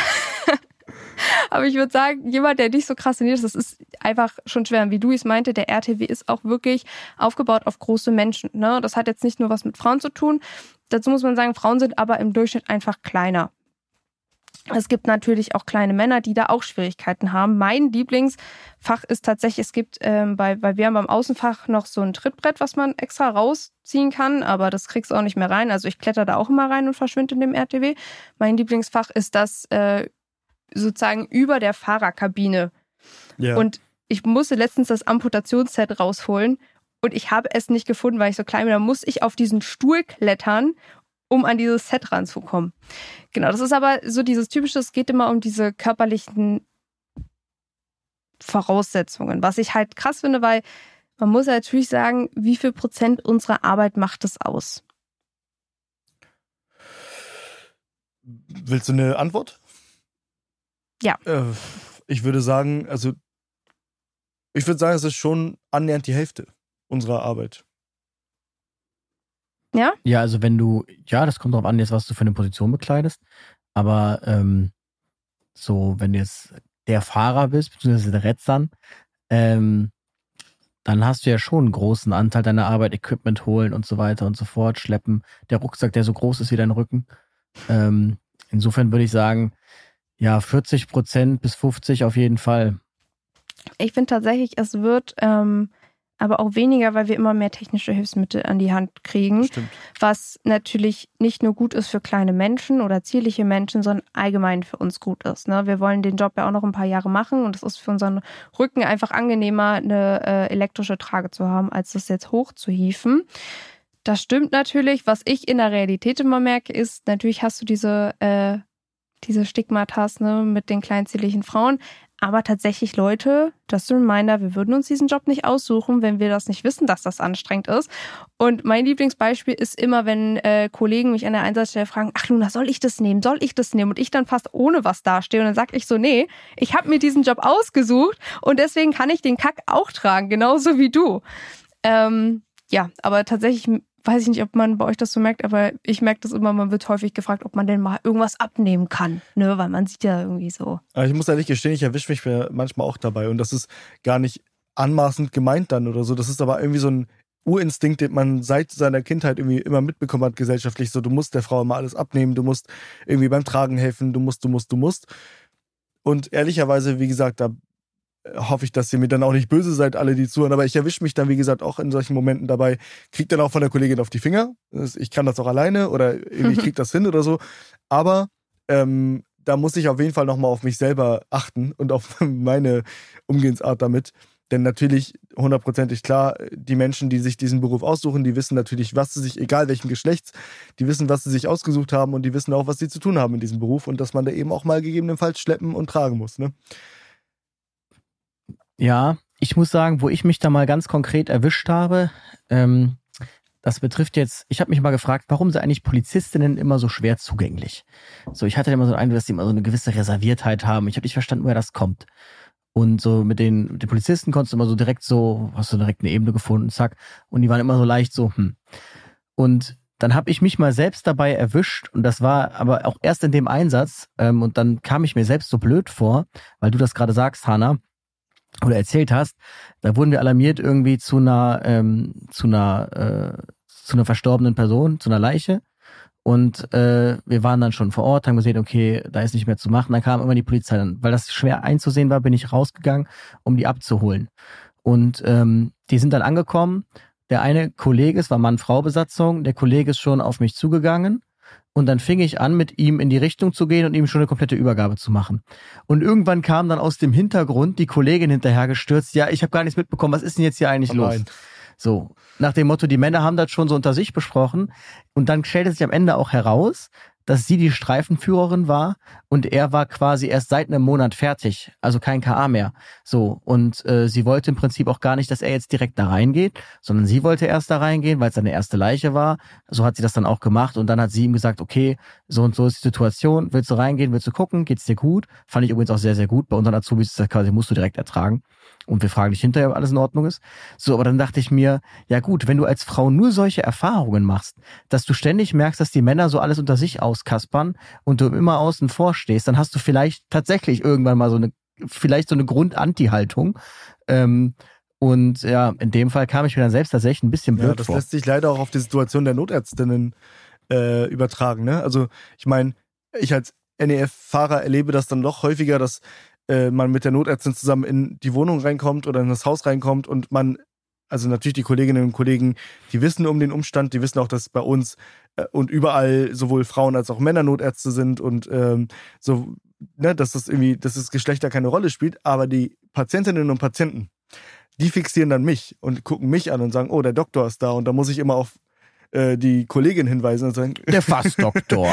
Aber ich würde sagen, jemand, der nicht so krass trainiert ist, das ist einfach schon schwer. Und wie Luis meinte, der R T W ist auch wirklich aufgebaut auf große Menschen, ne? Das hat jetzt nicht nur was mit Frauen zu tun. Dazu muss man sagen, Frauen sind aber im Durchschnitt einfach kleiner. Es gibt natürlich auch kleine Männer, die da auch Schwierigkeiten haben. Mein Lieblingsfach ist tatsächlich, es gibt, ähm, bei, weil wir haben beim Außenfach noch so ein Trittbrett, was man extra rausziehen kann, aber das kriegst du auch nicht mehr rein. Also ich kletter da auch immer rein und verschwinde in dem R T W. Mein Lieblingsfach ist das äh, sozusagen über der Fahrerkabine. Ja. Und ich musste letztens das Amputationsset rausholen und ich habe es nicht gefunden, weil ich so klein bin. Da muss ich auf diesen Stuhl klettern, um an dieses Set ranzukommen. Genau, das ist aber so dieses Typische, es geht immer um diese körperlichen Voraussetzungen, was ich halt krass finde, weil man muss ja natürlich sagen, wie viel Prozent unserer Arbeit macht es aus? Willst du eine Antwort? Ja. Äh, ich würde sagen, also ich würde sagen, es ist schon annähernd die Hälfte unserer Arbeit. Ja? Ja, also wenn du, ja, das kommt drauf an, jetzt was du für eine Position bekleidest, aber ähm, so, wenn du jetzt der Fahrer bist, beziehungsweise der Retzern, ähm, dann hast du ja schon einen großen Anteil deiner Arbeit, Equipment holen und so weiter und so fort, schleppen, der Rucksack, der so groß ist wie dein Rücken. Ähm, insofern würde ich sagen, ja, vierzig Prozent bis fünfzig auf jeden Fall. Ich finde tatsächlich, es wird ähm, aber auch weniger, weil wir immer mehr technische Hilfsmittel an die Hand kriegen. Stimmt. Was natürlich nicht nur gut ist für kleine Menschen oder zierliche Menschen, sondern allgemein für uns gut ist. Ne? Wir wollen den Job ja auch noch ein paar Jahre machen und es ist für unseren Rücken einfach angenehmer, eine äh, elektrische Trage zu haben, als das jetzt hochzuhieven. Das stimmt natürlich. Was ich in der Realität immer merke, ist, natürlich hast du diese, äh, diese Stigmatas, ne, mit den kleinzierlichen Frauen. Aber tatsächlich, Leute, just a reminder, wir würden uns diesen Job nicht aussuchen, wenn wir das nicht wissen, dass das anstrengend ist. Und mein Lieblingsbeispiel ist immer, wenn äh, Kollegen mich an der Einsatzstelle fragen, ach Luna, soll ich das nehmen, soll ich das nehmen? Und ich dann fast ohne was dastehe. Und dann sag ich so, nee, ich habe mir diesen Job ausgesucht und deswegen kann ich den Kack auch tragen, genauso wie du. Ähm, ja, aber tatsächlich weiß ich nicht, ob man bei euch das so merkt, aber ich merke das immer, man wird häufig gefragt, ob man denn mal irgendwas abnehmen kann, ne, weil man sieht ja irgendwie so. Aber ich muss ehrlich gestehen, ich erwische mich manchmal auch dabei und das ist gar nicht anmaßend gemeint dann oder so, das ist aber irgendwie so ein Urinstinkt, den man seit seiner Kindheit irgendwie immer mitbekommen hat gesellschaftlich, so du musst der Frau immer alles abnehmen, du musst irgendwie beim Tragen helfen, du musst, du musst, du musst und ehrlicherweise, wie gesagt, da hoffe ich, dass ihr mir dann auch nicht böse seid, alle, die zuhören. Aber ich erwische mich dann, wie gesagt, auch in solchen Momenten dabei. Krieg dann auch von der Kollegin auf die Finger. Ich kann das auch alleine oder ich krieg das hin oder so. Aber ähm, da muss ich auf jeden Fall nochmal auf mich selber achten und auf meine Umgehensart damit. Denn natürlich, hundertprozentig klar, die Menschen, die sich diesen Beruf aussuchen, die wissen natürlich, was sie sich, egal welchen Geschlechts, die wissen, was sie sich ausgesucht haben und die wissen auch, was sie zu tun haben in diesem Beruf und dass man da eben auch mal gegebenenfalls schleppen und tragen muss, ne? Ja, ich muss sagen, wo ich mich da mal ganz konkret erwischt habe, ähm, das betrifft jetzt, ich habe mich mal gefragt, warum sind eigentlich Polizistinnen immer so schwer zugänglich? So, ich hatte immer so den Eindruck, dass die immer so eine gewisse Reserviertheit haben. Ich habe nicht verstanden, woher das kommt. Und so mit den, mit den Polizisten konntest du immer so direkt so, hast du direkt eine Ebene gefunden, zack. Und die waren immer so leicht so, hm. Und dann habe ich mich mal selbst dabei erwischt und das war aber auch erst in dem Einsatz ähm, und dann kam ich mir selbst so blöd vor, weil du das gerade sagst, Hannah, oder erzählt hast, da wurden wir alarmiert irgendwie zu einer ähm, zu einer äh, zu einer verstorbenen Person, zu einer Leiche und äh, wir waren dann schon vor Ort, haben gesehen, okay, da ist nicht mehr zu machen, dann kam immer die Polizei, dann, weil das schwer einzusehen war, bin ich rausgegangen, um die abzuholen und ähm, die sind dann angekommen, der eine Kollege, es war Mann-Frau-Besatzung, der Kollege ist schon auf mich zugegangen. Und dann fing ich an, mit ihm in die Richtung zu gehen und ihm schon eine komplette Übergabe zu machen. Und irgendwann kam dann aus dem Hintergrund die Kollegin hinterhergestürzt. Ja, ich habe gar nichts mitbekommen. Was ist denn jetzt hier eigentlich oh los? So, nach dem Motto, die Männer haben das schon so unter sich besprochen. Und dann stellte sich am Ende auch heraus, dass sie die Streifenführerin war und er war quasi erst seit einem Monat fertig, also kein K A mehr. So, und äh, sie wollte im Prinzip auch gar nicht, dass er jetzt direkt da reingeht, sondern sie wollte erst da reingehen, weil es seine erste Leiche war. So hat sie das dann auch gemacht und dann hat sie ihm gesagt, okay, so und so ist die Situation, willst du reingehen, willst du gucken, geht's dir gut? Fand ich übrigens auch sehr, sehr gut. Bei unseren Azubis ist das quasi, musst du direkt ertragen. Und wir fragen dich hinterher, ob alles in Ordnung ist. So, aber dann dachte ich mir, ja gut, wenn du als Frau nur solche Erfahrungen machst, dass du ständig merkst, dass die Männer so alles unter sich auskaspern und du immer außen vor stehst, dann hast du vielleicht tatsächlich irgendwann mal so eine, vielleicht so eine Grund-Anti-Haltung. Ähm, und ja, in dem Fall kam ich mir dann selbst tatsächlich ein bisschen blöd vor. Ja, das vor. lässt sich leider auch auf die Situation der Notärztinnen äh, übertragen, ne? Also ich meine, ich als N E F-Fahrer erlebe das dann doch häufiger, dass man mit der Notärztin zusammen in die Wohnung reinkommt oder in das Haus reinkommt und man, also natürlich die Kolleginnen und Kollegen, die wissen um den Umstand, die wissen auch, dass bei uns äh, und überall sowohl Frauen als auch Männer Notärzte sind und ähm, so, ne, dass das irgendwie, dass das Geschlechter keine Rolle spielt, aber die Patientinnen und Patienten, die fixieren dann mich und gucken mich an und sagen, oh, der Doktor ist da und da muss ich immer auf äh, die Kollegin hinweisen und sagen, der Fassdoktor.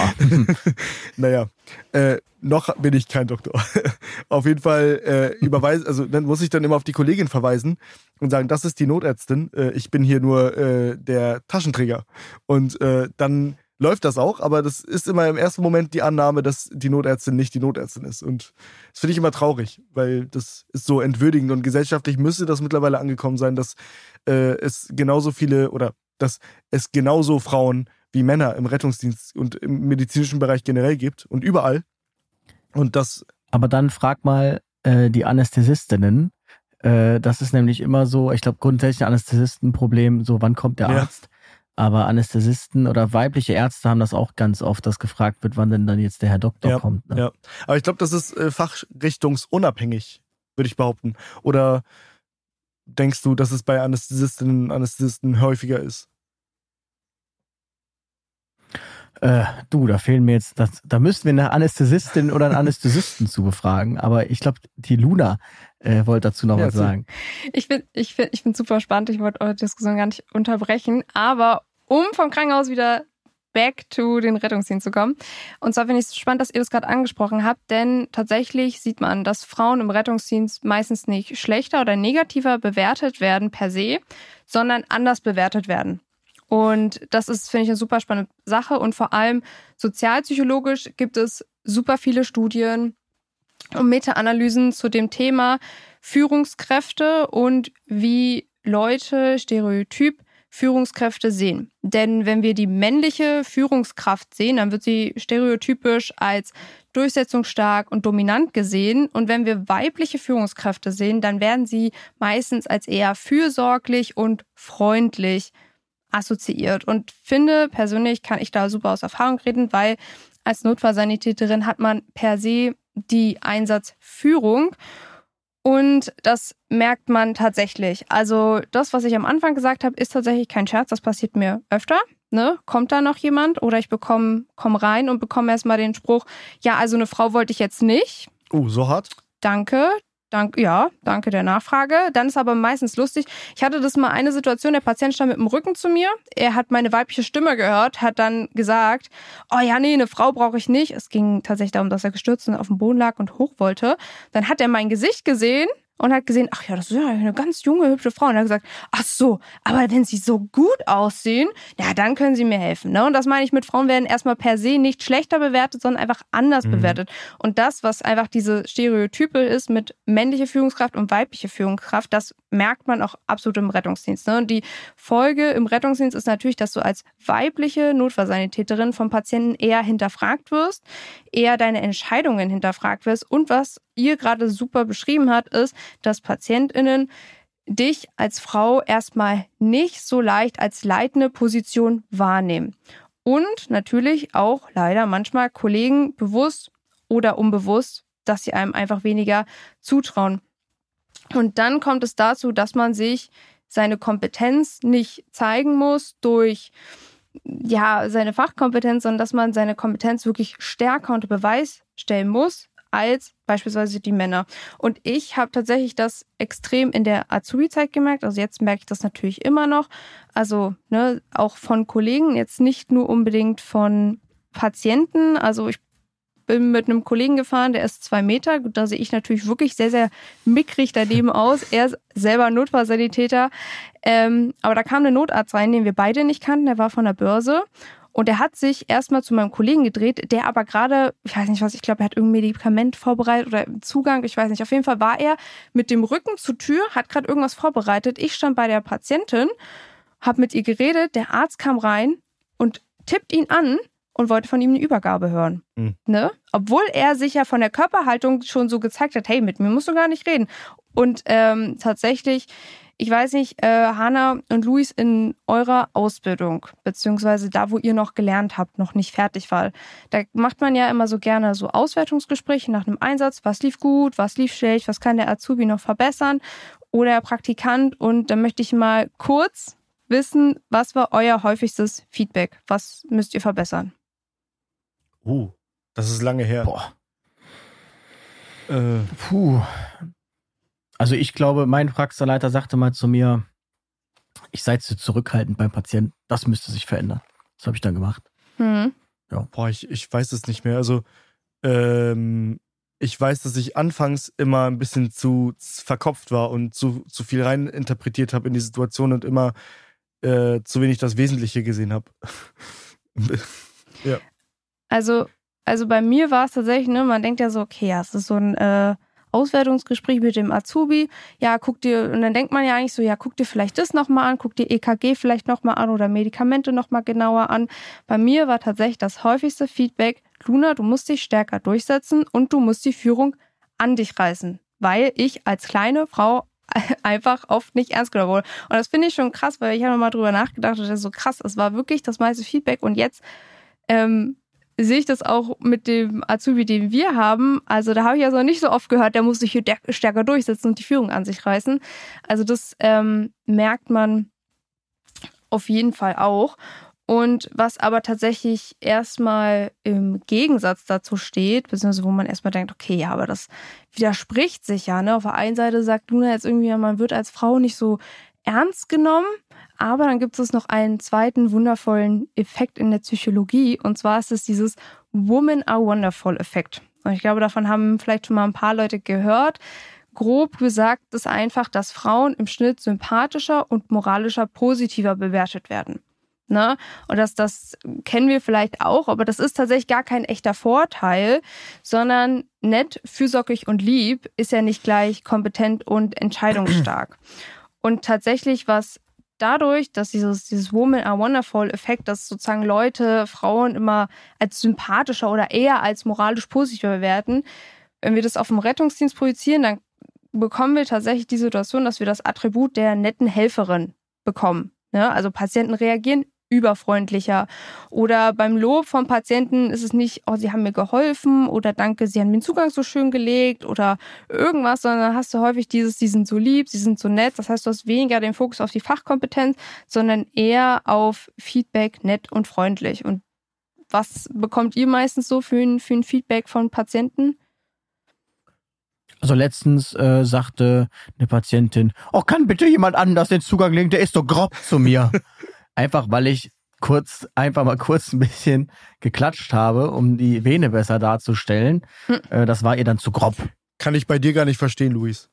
Naja, äh, noch bin ich kein Doktor. Auf jeden Fall äh, überweisen, also dann muss ich dann immer auf die Kollegin verweisen und sagen, das ist die Notärztin, äh, ich bin hier nur äh, der Taschenträger. Und äh, dann läuft das auch, aber das ist immer im ersten Moment die Annahme, dass die Notärztin nicht die Notärztin ist. Und das finde ich immer traurig, weil das ist so entwürdigend und gesellschaftlich müsste das mittlerweile angekommen sein, dass äh, es genauso viele oder dass es genauso Frauen wie Männer im Rettungsdienst und im medizinischen Bereich generell gibt und überall. Und das. Aber dann frag mal äh, die Anästhesistinnen. Äh, das ist nämlich immer so, ich glaube grundsätzlich ein Anästhesistenproblem, so wann kommt der ja. Arzt? Aber Anästhesisten oder weibliche Ärzte haben das auch ganz oft, dass gefragt wird, wann denn dann jetzt der Herr Doktor ja, kommt. Ne? Ja, aber ich glaube, das ist äh, fachrichtungsunabhängig, würde ich behaupten. Oder denkst du, dass es bei Anästhesistinnen und Anästhesisten häufiger ist? Äh, du, da fehlen mir jetzt, das, da müssten wir eine Anästhesistin oder einen Anästhesisten zu befragen. Aber ich glaube, die Luna äh, wollte dazu noch Ja, was so. sagen. Ich bin, ich bin, ich bin super spannend. Ich wollte eure Diskussion gar nicht unterbrechen. Aber um vom Krankenhaus wieder back to den Rettungsdienst zu kommen. Und zwar finde ich es spannend, dass ihr das gerade angesprochen habt, denn tatsächlich sieht man, dass Frauen im Rettungsdienst meistens nicht schlechter oder negativer bewertet werden per se, sondern anders bewertet werden. Und das ist, finde ich, eine super spannende Sache. Und vor allem sozialpsychologisch gibt es super viele Studien und Meta-Analysen zu dem Thema Führungskräfte und wie Leute stereotyp Führungskräfte sehen. Denn wenn wir die männliche Führungskraft sehen, dann wird sie stereotypisch als durchsetzungsstark und dominant gesehen. Und wenn wir weibliche Führungskräfte sehen, dann werden sie meistens als eher fürsorglich und freundlich assoziiert. Und finde, persönlich kann ich da super aus Erfahrung reden, weil als Notfallsanitäterin hat man per se die Einsatzführung. Und das merkt man tatsächlich. Also das, was ich am Anfang gesagt habe, ist tatsächlich kein Scherz. Das passiert mir öfter. Ne? Kommt da noch jemand? Oder ich bekomme, komm rein und bekomme erstmal den Spruch, ja, also eine Frau wollte ich jetzt nicht. Oh, so hart? Danke. Danke, ja, danke der Nachfrage. Dann ist aber meistens lustig. Ich hatte das mal eine Situation, der Patient stand mit dem Rücken zu mir. Er hat meine weibliche Stimme gehört, hat dann gesagt, oh ja, nee, eine Frau brauche ich nicht. Es ging tatsächlich darum, dass er gestürzt und auf dem Boden lag und hoch wollte. Dann hat er mein Gesicht gesehen und hat gesehen, ach ja, das ist ja eine ganz junge, hübsche Frau. Und er hat gesagt, ach so, aber wenn sie so gut aussehen, ja, dann können sie mir helfen. Ne? Und das meine ich mit, Frauen werden erstmal per se nicht schlechter bewertet, sondern einfach anders mhm. bewertet. Und das, was einfach diese Stereotype ist mit männliche Führungskraft und weibliche Führungskraft, das merkt man auch absolut im Rettungsdienst. Ne? Und die Folge im Rettungsdienst ist natürlich, dass du als weibliche Notfallsanitäterin vom Patienten eher hinterfragt wirst, eher deine Entscheidungen hinterfragt wirst. Und was ihr gerade super beschrieben habt, ist, dass PatientInnen dich als Frau erstmal nicht so leicht als leitende Position wahrnehmen. Und natürlich auch leider manchmal Kollegen bewusst oder unbewusst, dass sie einem einfach weniger zutrauen. Und dann kommt es dazu, dass man sich seine Kompetenz nicht zeigen muss durch ja, seine Fachkompetenz, sondern dass man seine Kompetenz wirklich stärker unter Beweis stellen muss als beispielsweise die Männer. Und ich habe tatsächlich das extrem in der Azubi-Zeit gemerkt. Also jetzt merke ich das natürlich immer noch. Also ne, auch von Kollegen, jetzt nicht nur unbedingt von Patienten. Also ich bin mit einem Kollegen gefahren, der ist zwei Meter. Da sehe ich natürlich wirklich sehr, sehr mickrig daneben aus. Er ist selber Notfallsanitäter. Ähm, aber da kam ein Notarzt rein, den wir beide nicht kannten. Der war von der Börse. Und er hat sich erstmal zu meinem Kollegen gedreht, der aber gerade, ich weiß nicht was, ich glaube, er hat irgendein Medikament vorbereitet oder Zugang, ich weiß nicht. Auf jeden Fall war er mit dem Rücken zur Tür, hat gerade irgendwas vorbereitet. Ich stand bei der Patientin, habe mit ihr geredet, der Arzt kam rein und tippt ihn an und wollte von ihm eine Übergabe hören. Mhm. Ne? Obwohl er sich ja von der Körperhaltung schon so gezeigt hat, hey, mit mir musst du gar nicht reden. Und ähm, tatsächlich, ich weiß nicht, äh, Hannah und Luis, in eurer Ausbildung, beziehungsweise da, wo ihr noch gelernt habt, noch nicht fertig war, da macht man ja immer so gerne so Auswertungsgespräche nach einem Einsatz. Was lief gut, was lief schlecht, was kann der Azubi noch verbessern oder der Praktikant. Und da möchte ich mal kurz wissen, was war euer häufigstes Feedback? Was müsst ihr verbessern? Uh, das ist lange her. Boah. Äh, puh. Also ich glaube, mein Praxisanleiter sagte mal zu mir, ich sei zu zurückhaltend beim Patienten. Das müsste sich verändern. Das habe ich dann gemacht. Hm. Ja. Boah, ich, ich weiß es nicht mehr. Also ähm, ich weiß, dass ich anfangs immer ein bisschen zu verkopft war und zu, zu viel rein interpretiert habe in die Situation und immer äh, zu wenig das Wesentliche gesehen habe. Ja. Also, also bei mir war es tatsächlich, ne, man denkt ja so, okay, ja, es ist so ein äh, Auswertungsgespräch mit dem Azubi. Ja, guck dir, und dann denkt man ja eigentlich so, ja, guck dir vielleicht das nochmal an, guck dir E K G vielleicht nochmal an oder Medikamente nochmal genauer an. Bei mir war tatsächlich das häufigste Feedback, Luna, du musst dich stärker durchsetzen und du musst die Führung an dich reißen, weil ich als kleine Frau einfach oft nicht ernst genommen wurde. Und das finde ich schon krass, weil ich habe nochmal drüber nachgedacht und das ist so krass, es war wirklich das meiste Feedback und jetzt ähm, sehe ich das auch mit dem Azubi, den wir haben. Also da habe ich also nicht so oft gehört, der muss sich hier stärker durchsetzen und die Führung an sich reißen. Also das ähm, merkt man auf jeden Fall auch. Und was aber tatsächlich erstmal im Gegensatz dazu steht, beziehungsweise wo man erstmal denkt, okay, ja, aber das widerspricht sich ja, ne? Auf der einen Seite sagt Luna jetzt irgendwie, man wird als Frau nicht so ernst genommen, aber dann gibt es noch einen zweiten wundervollen Effekt in der Psychologie, und zwar ist es dieses Women are wonderful Effekt. Und ich glaube, davon haben vielleicht schon mal ein paar Leute gehört. Grob gesagt ist einfach, dass Frauen im Schnitt sympathischer und moralischer positiver bewertet werden. Ne? Und das, das kennen wir vielleicht auch, aber das ist tatsächlich gar kein echter Vorteil, sondern nett, fürsorglich und lieb ist ja nicht gleich kompetent und entscheidungsstark. Und tatsächlich, was dadurch, dass dieses, dieses Women are wonderful Effekt, dass sozusagen Leute, Frauen immer als sympathischer oder eher als moralisch positiver bewerten, wenn wir das auf dem Rettungsdienst projizieren, dann bekommen wir tatsächlich die Situation, dass wir das Attribut der netten Helferin bekommen. Ne? Also Patienten reagieren überfreundlicher. Oder beim Lob vom Patienten ist es nicht, oh, sie haben mir geholfen oder danke, sie haben den Zugang so schön gelegt oder irgendwas, sondern hast du häufig dieses, sie sind so lieb, sie sind so nett. Das heißt, du hast weniger den Fokus auf die Fachkompetenz, sondern eher auf Feedback, nett und freundlich. Und was bekommt ihr meistens so für ein, für ein Feedback von Patienten? Also letztens äh, sagte eine Patientin, oh, kann bitte jemand anders den Zugang legen, der ist so grob zu mir. Einfach, weil ich kurz, einfach mal kurz ein bisschen geklatscht habe, um die Vene besser darzustellen. Hm. Äh, das war ihr dann zu grob. Kann ich bei dir gar nicht verstehen, Luis.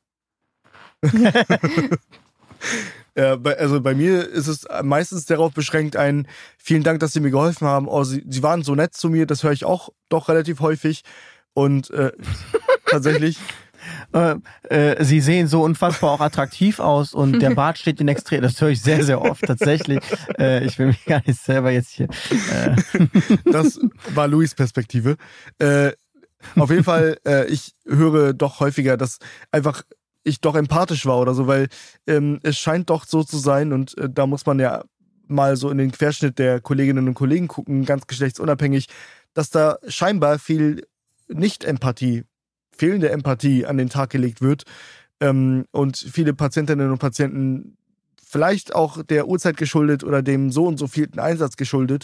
Ja, bei, also bei mir ist es meistens darauf beschränkt, ein vielen Dank, dass Sie mir geholfen haben. Oh, Sie, Sie waren so nett zu mir, das höre ich auch doch relativ häufig. Und äh, tatsächlich... Äh, äh, Sie sehen so unfassbar auch attraktiv aus und der Bart steht Ihnen extrem. Das höre ich sehr, sehr oft tatsächlich. Äh, ich will mich gar nicht selber jetzt hier... Äh. Das war Luis' Perspektive. Äh, auf jeden Fall, äh, ich höre doch häufiger, dass einfach ich doch empathisch war oder so, weil ähm, es scheint doch so zu sein, und äh, da muss man ja mal so in den Querschnitt der Kolleginnen und Kollegen gucken, ganz geschlechtsunabhängig, dass da scheinbar viel Nicht-Empathie, fehlende Empathie an den Tag gelegt wird, ähm, und viele Patientinnen und Patienten, vielleicht auch der Uhrzeit geschuldet oder dem so und so vielten Einsatz geschuldet,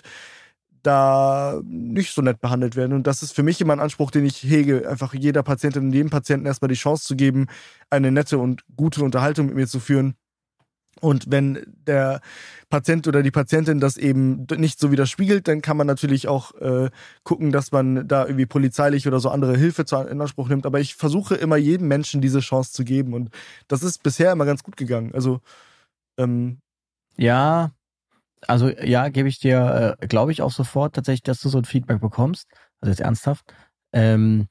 da nicht so nett behandelt werden. Und das ist für mich immer ein Anspruch, den ich hege, einfach jeder Patientin und jedem Patienten erstmal die Chance zu geben, eine nette und gute Unterhaltung mit mir zu führen. Und wenn der Patient oder die Patientin das eben nicht so widerspiegelt, dann kann man natürlich auch äh, gucken, dass man da irgendwie polizeilich oder so andere Hilfe zu, in Anspruch nimmt. Aber ich versuche immer jedem Menschen diese Chance zu geben. Und das ist bisher immer ganz gut gegangen. Also ähm, ja, also ja, gebe ich dir, äh, glaube ich auch sofort tatsächlich, dass du so ein Feedback bekommst. Also jetzt ernsthaft. Ähm,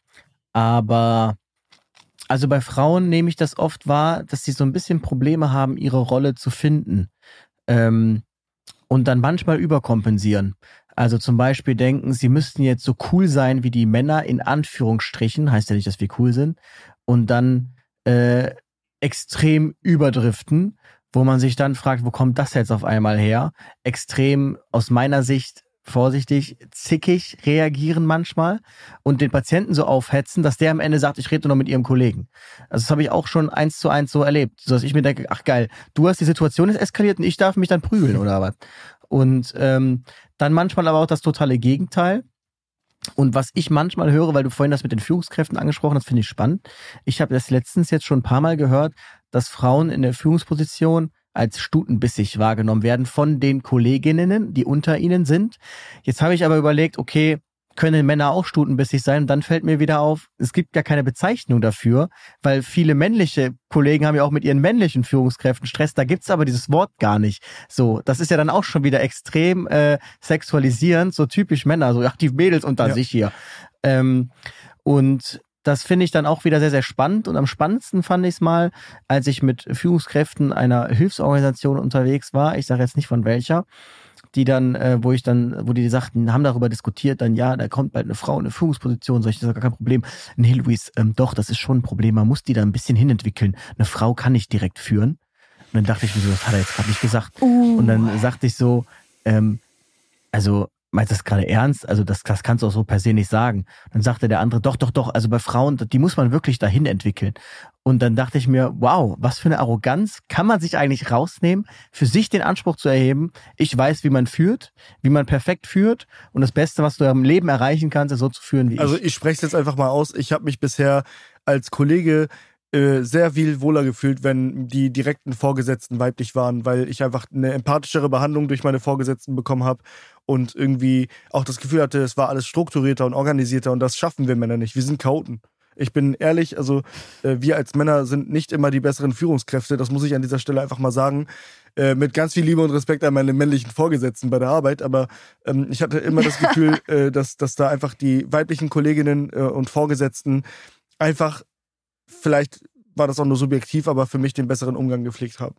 aber also bei Frauen nehme ich das oft wahr, dass sie so ein bisschen Probleme haben, ihre Rolle zu finden. Ähm, und dann manchmal überkompensieren. Also zum Beispiel denken, sie müssten jetzt so cool sein wie die Männer, in Anführungsstrichen, heißt ja nicht, dass wir cool sind, und dann äh, extrem überdriften, wo man sich dann fragt, wo kommt das jetzt auf einmal her? Extrem, aus meiner Sicht, vorsichtig, zickig reagieren manchmal und den Patienten so aufhetzen, dass der am Ende sagt, ich rede nur noch mit ihrem Kollegen. Also das habe ich auch schon eins zu eins so erlebt, sodass ich mir denke, ach geil, du hast die Situation jetzt eskaliert und ich darf mich dann prügeln oder was. Und ähm, dann manchmal aber auch das totale Gegenteil. Und was ich manchmal höre, weil du vorhin das mit den Führungskräften angesprochen hast, finde ich spannend. Ich habe das letztens jetzt schon ein paar Mal gehört, dass Frauen in der Führungsposition als stutenbissig wahrgenommen werden von den Kolleginnen, die unter ihnen sind. Jetzt habe ich aber überlegt, okay, können Männer auch stutenbissig sein? Und dann fällt mir wieder auf, es gibt gar keine Bezeichnung dafür, weil viele männliche Kollegen haben ja auch mit ihren männlichen Führungskräften Stress. Da gibt's aber dieses Wort gar nicht. So, das ist ja dann auch schon wieder extrem äh, sexualisierend, so typisch Männer, so ach, die Mädels unter ja. sich hier. Ähm, und das finde ich dann auch wieder sehr, sehr spannend. Und am spannendsten fand ich es mal, als ich mit Führungskräften einer Hilfsorganisation unterwegs war, ich sage jetzt nicht von welcher, die dann, äh, wo ich dann, wo die sagten, haben darüber diskutiert, dann ja, da kommt bald eine Frau in eine Führungsposition, sag ich, das ist gar kein Problem. Nee, Luis, ähm, doch, das ist schon ein Problem, man muss die da ein bisschen hinentwickeln. Eine Frau kann nicht direkt führen. Und dann dachte ich mir so, das hat er jetzt gerade nicht gesagt. Uh. Und dann sagte ich so, ähm, also meinst du das gerade ernst? Also das, das kannst du auch so per se nicht sagen. Dann sagte der andere, doch, doch, doch, also bei Frauen, die muss man wirklich dahin entwickeln. Und dann dachte ich mir, wow, was für eine Arroganz kann man sich eigentlich rausnehmen, für sich den Anspruch zu erheben, ich weiß, wie man führt, wie man perfekt führt und das Beste, was du im Leben erreichen kannst, ist so zu führen wie ich. Also ich spreche es jetzt einfach mal aus, ich habe mich bisher als Kollege äh, sehr viel wohler gefühlt, wenn die direkten Vorgesetzten weiblich waren, weil ich einfach eine empathischere Behandlung durch meine Vorgesetzten bekommen habe und irgendwie auch das Gefühl hatte, es war alles strukturierter und organisierter und das schaffen wir Männer nicht, wir sind Chaoten. Ich bin ehrlich, also äh, wir als Männer sind nicht immer die besseren Führungskräfte, das muss ich an dieser Stelle einfach mal sagen, äh, mit ganz viel Liebe und Respekt an meine männlichen Vorgesetzten bei der Arbeit, aber ähm, ich hatte immer das Gefühl, äh, dass, dass da einfach die weiblichen Kolleginnen äh, und Vorgesetzten einfach, vielleicht war das auch nur subjektiv, aber für mich den besseren Umgang gepflegt haben.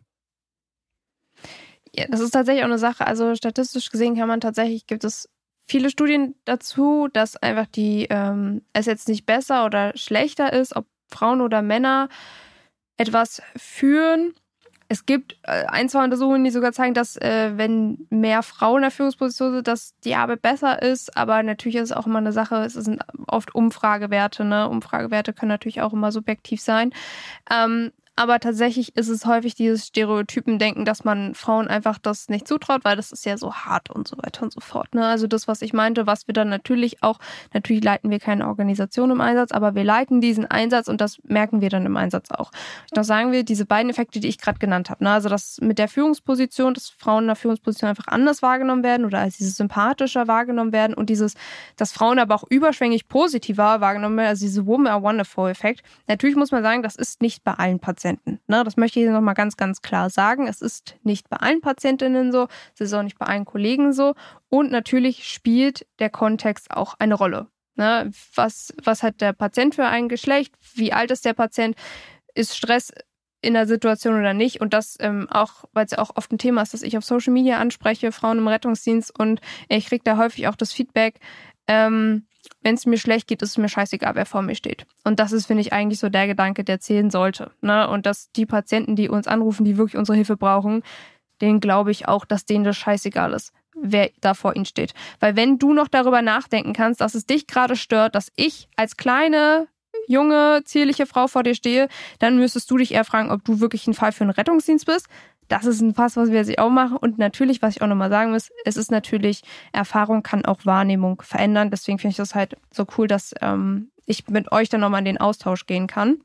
Ja, das ist tatsächlich auch eine Sache, also statistisch gesehen kann man tatsächlich, gibt es viele Studien dazu, dass einfach die, ähm, es jetzt nicht besser oder schlechter ist, ob Frauen oder Männer etwas führen. Es gibt äh, ein, zwei Untersuchungen, die sogar zeigen, dass äh, wenn mehr Frauen in der Führungsposition sind, dass die Arbeit besser ist. Aber natürlich ist es auch immer eine Sache, es sind oft Umfragewerte. Ne? Umfragewerte können natürlich auch immer subjektiv sein. Ähm, Aber tatsächlich ist es häufig dieses Stereotypendenken, dass man Frauen einfach das nicht zutraut, weil das ist ja so hart und so weiter und so fort. Ne? Also das, was ich meinte, was wir dann natürlich auch, natürlich leiten wir keine Organisation im Einsatz, aber wir leiten diesen Einsatz und das merken wir dann im Einsatz auch. Da sagen wir, diese beiden Effekte, die ich gerade genannt habe, ne? Also das mit der Führungsposition, dass Frauen in der Führungsposition einfach anders wahrgenommen werden oder als dieses sympathischer wahrgenommen werden und dieses, dass Frauen aber auch überschwänglich positiver wahrgenommen werden, also diese Woman are wonderful Effekt. Natürlich muss man sagen, das ist nicht bei allen Patienten. Ne, das möchte ich hier nochmal ganz, ganz klar sagen. Es ist nicht bei allen Patientinnen so, es ist auch nicht bei allen Kollegen so. Und natürlich spielt der Kontext auch eine Rolle. Ne, was, was hat der Patient für ein Geschlecht? Wie alt ist der Patient? Ist Stress in der Situation oder nicht? Und das ähm, auch, weil es ja auch oft ein Thema ist, das ich auf Social Media anspreche, Frauen im Rettungsdienst. Und ich kriege da häufig auch das Feedback, ähm, wenn es mir schlecht geht, ist es mir scheißegal, wer vor mir steht. Und das ist, finde ich, eigentlich so der Gedanke, der zählen sollte. Ne? Und dass die Patienten, die uns anrufen, die wirklich unsere Hilfe brauchen, denen glaube ich auch, dass denen das scheißegal ist, wer da vor ihnen steht. Weil wenn du noch darüber nachdenken kannst, dass es dich gerade stört, dass ich als kleine, junge, zierliche Frau vor dir stehe, dann müsstest du dich eher fragen, ob du wirklich ein Fall für einen Rettungsdienst bist. Das ist ein Fass, was wir sich auch machen. Und natürlich, was ich auch nochmal sagen muss, es ist natürlich, Erfahrung kann auch Wahrnehmung verändern. Deswegen finde ich das halt so cool, dass ähm, ich mit euch dann nochmal in den Austausch gehen kann.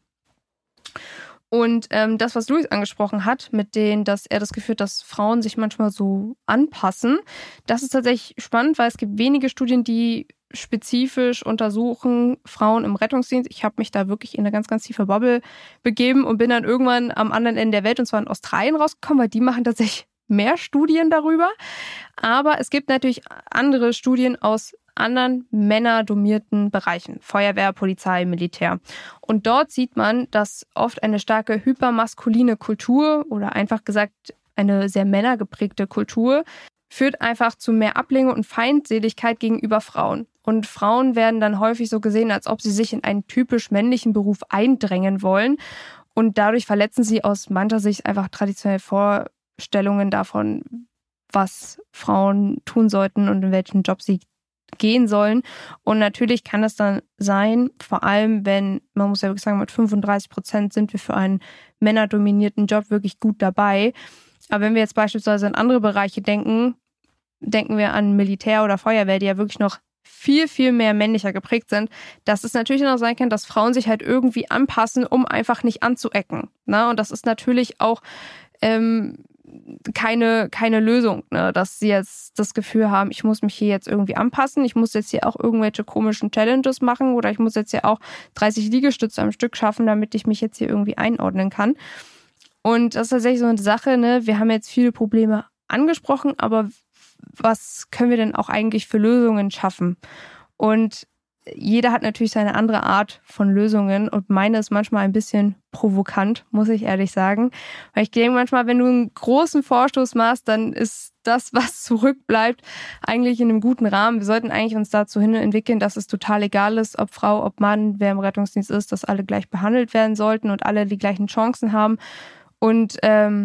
Und ähm, das, was Luis angesprochen hat, mit denen, dass er das Gefühl hat, dass Frauen sich manchmal so anpassen, das ist tatsächlich spannend, weil es gibt wenige Studien, die spezifisch untersuchen Frauen im Rettungsdienst. Ich habe mich da wirklich in eine ganz, ganz tiefe Bubble begeben und bin dann irgendwann am anderen Ende der Welt, und zwar in Australien, rausgekommen, weil die machen tatsächlich mehr Studien darüber. Aber es gibt natürlich andere Studien aus anderen männerdomierten Bereichen, Feuerwehr, Polizei, Militär. Und dort sieht man, dass oft eine starke hypermaskuline Kultur oder einfach gesagt eine sehr männergeprägte Kultur führt einfach zu mehr Ablehnung und Feindseligkeit gegenüber Frauen. Und Frauen werden dann häufig so gesehen, als ob sie sich in einen typisch männlichen Beruf eindrängen wollen. Und dadurch verletzen sie aus mancher Sicht einfach traditionelle Vorstellungen davon, was Frauen tun sollten und in welchen Job sie gehen sollen. Und natürlich kann es dann sein, vor allem wenn, man muss ja wirklich sagen, mit fünfunddreißig Prozent sind wir für einen männerdominierten Job wirklich gut dabei. Aber wenn wir jetzt beispielsweise an andere Bereiche denken, denken wir an Militär oder Feuerwehr, die ja wirklich noch viel, viel mehr männlicher geprägt sind, dass es natürlich noch sein kann, dass Frauen sich halt irgendwie anpassen, um einfach nicht anzuecken. Ne? Und das ist natürlich auch ähm, keine, keine Lösung, ne? Dass sie jetzt das Gefühl haben, ich muss mich hier jetzt irgendwie anpassen, ich muss jetzt hier auch irgendwelche komischen Challenges machen oder ich muss jetzt hier auch dreißig Liegestütze am Stück schaffen, damit ich mich jetzt hier irgendwie einordnen kann. Und das ist tatsächlich so eine Sache, ne? Wir haben jetzt viele Probleme angesprochen, aber was können wir denn auch eigentlich für Lösungen schaffen? Und jeder hat natürlich seine andere Art von Lösungen und meine ist manchmal ein bisschen provokant, muss ich ehrlich sagen. Weil ich denke manchmal, wenn du einen großen Vorstoß machst, dann ist das, was zurückbleibt, eigentlich in einem guten Rahmen. Wir sollten eigentlich uns dazu hin entwickeln, dass es total egal ist, ob Frau, ob Mann, wer im Rettungsdienst ist, dass alle gleich behandelt werden sollten und alle die gleichen Chancen haben. Und ähm,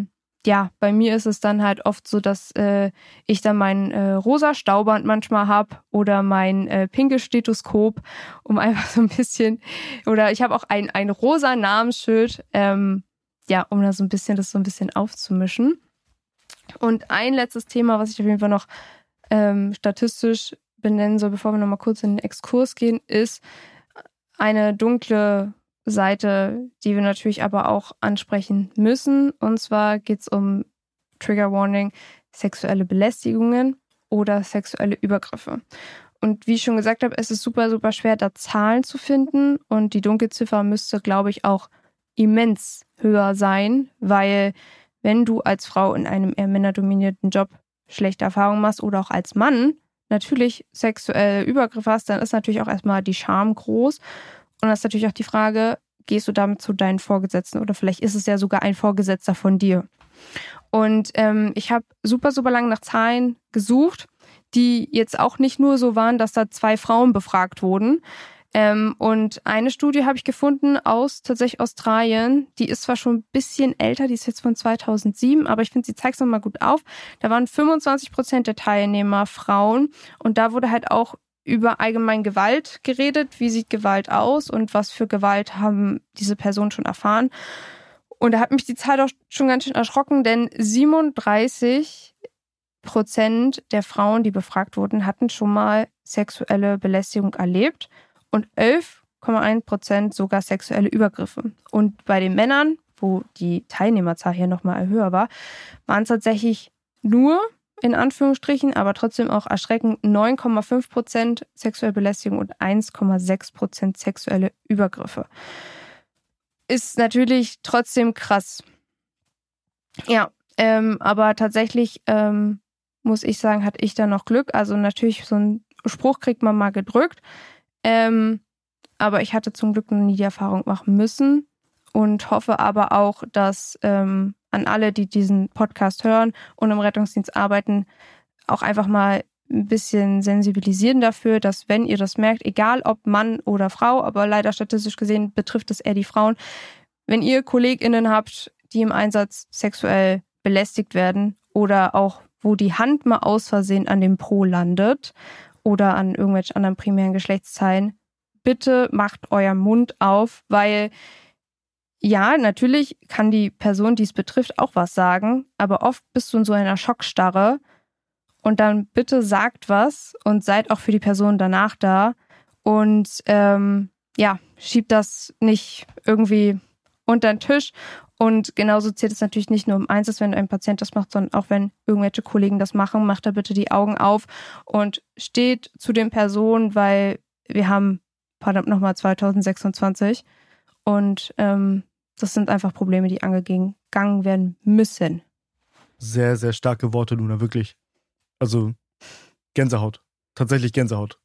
ja, bei mir ist es dann halt oft so, dass äh, ich dann mein äh, rosa Stauband manchmal habe oder mein äh, pinkes Stethoskop, um einfach so ein bisschen, oder ich habe auch ein, ein rosa Namensschild, ähm, ja, um da so ein bisschen das so ein bisschen aufzumischen. Und ein letztes Thema, was ich auf jeden Fall noch ähm, statistisch benennen soll, bevor wir nochmal kurz in den Exkurs gehen, ist eine dunkle Seite, die wir natürlich aber auch ansprechen müssen. Und zwar geht es um Trigger Warning, sexuelle Belästigungen oder sexuelle Übergriffe. Und wie ich schon gesagt habe, es ist super, super schwer, da Zahlen zu finden. Und die Dunkelziffer müsste, glaube ich, auch immens höher sein, weil wenn du als Frau in einem eher männerdominierten Job schlechte Erfahrungen machst oder auch als Mann natürlich sexuelle Übergriffe hast, dann ist natürlich auch erstmal die Scham groß. Und das ist natürlich auch die Frage, gehst du damit zu deinen Vorgesetzten oder vielleicht ist es ja sogar ein Vorgesetzter von dir. Und ähm, ich habe super, super lange nach Zahlen gesucht, die jetzt auch nicht nur so waren, dass da zwei Frauen befragt wurden. Ähm, und eine Studie habe ich gefunden aus tatsächlich Australien. Die ist zwar schon ein bisschen älter, die ist jetzt von zweitausendsieben, aber ich finde, sie zeigt es nochmal gut auf. Da waren fünfundzwanzig Prozent der Teilnehmer Frauen und da wurde halt auch über allgemein Gewalt geredet. Wie sieht Gewalt aus und was für Gewalt haben diese Personen schon erfahren? Und da hat mich die Zahl doch schon ganz schön erschrocken, denn siebenunddreißig Prozent der Frauen, die befragt wurden, hatten schon mal sexuelle Belästigung erlebt und elf Komma eins Prozent sogar sexuelle Übergriffe. Und bei den Männern, wo die Teilnehmerzahl hier nochmal höher war, waren es tatsächlich nur in Anführungsstrichen, aber trotzdem auch erschreckend neun Komma fünf Prozent sexuelle Belästigung und eins Komma sechs Prozent sexuelle Übergriffe. Ist natürlich trotzdem krass. Ja, ähm, aber tatsächlich ähm, muss ich sagen, hatte ich da noch Glück. Also natürlich, so einen Spruch kriegt man mal gedrückt. Ähm, aber ich hatte zum Glück noch nie die Erfahrung machen müssen und hoffe aber auch, dass ähm, an alle, die diesen Podcast hören und im Rettungsdienst arbeiten, auch einfach mal ein bisschen sensibilisieren dafür, dass wenn ihr das merkt, egal ob Mann oder Frau, aber leider statistisch gesehen betrifft es eher die Frauen, wenn ihr KollegInnen habt, die im Einsatz sexuell belästigt werden oder auch wo die Hand mal aus Versehen an dem Po landet oder an irgendwelchen anderen primären Geschlechtsteilen, bitte macht euren Mund auf, weil ja, natürlich kann die Person, die es betrifft, auch was sagen, aber oft bist du in so einer Schockstarre und dann bitte sagt was und seid auch für die Person danach da und ähm, ja, schiebt das nicht irgendwie unter den Tisch. Und genauso zählt es natürlich nicht nur im Einsatz, wenn ein Patient das macht, sondern auch wenn irgendwelche Kollegen das machen, macht da bitte die Augen auf und steht zu den Personen, weil wir haben verdammt nochmal zweitausendsechsundzwanzig und ähm, das sind einfach Probleme, die angegangen werden müssen. Sehr, sehr starke Worte, Luna, wirklich. Also Gänsehaut. Tatsächlich Gänsehaut.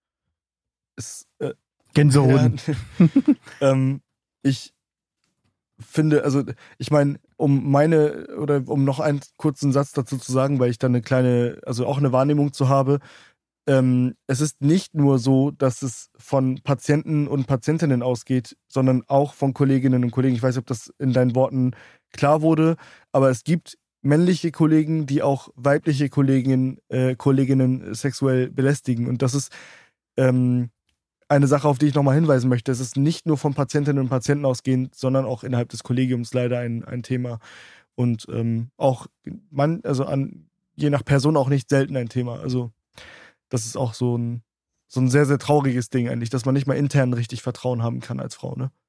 Es, äh, Gänsehoden. Ja, ähm, ich finde, also ich meine, um meine, oder um noch einen kurzen Satz dazu zu sagen, weil ich da eine kleine, also auch eine Wahrnehmung zu habe, ähm, es ist nicht nur so, dass es von Patienten und Patientinnen ausgeht, sondern auch von Kolleginnen und Kollegen. Ich weiß nicht, ob das in deinen Worten klar wurde, aber es gibt männliche Kollegen, die auch weibliche Kolleginnen, äh, Kolleginnen sexuell belästigen. Und das ist ähm, eine Sache, auf die ich nochmal hinweisen möchte. Es ist nicht nur von Patientinnen und Patienten ausgehend, sondern auch innerhalb des Kollegiums leider ein, ein Thema. Und ähm, auch man, also an, je nach Person auch nicht selten ein Thema. Also das ist auch so ein, so ein sehr, sehr trauriges Ding eigentlich, dass man nicht mal intern richtig Vertrauen haben kann als Frau, ne?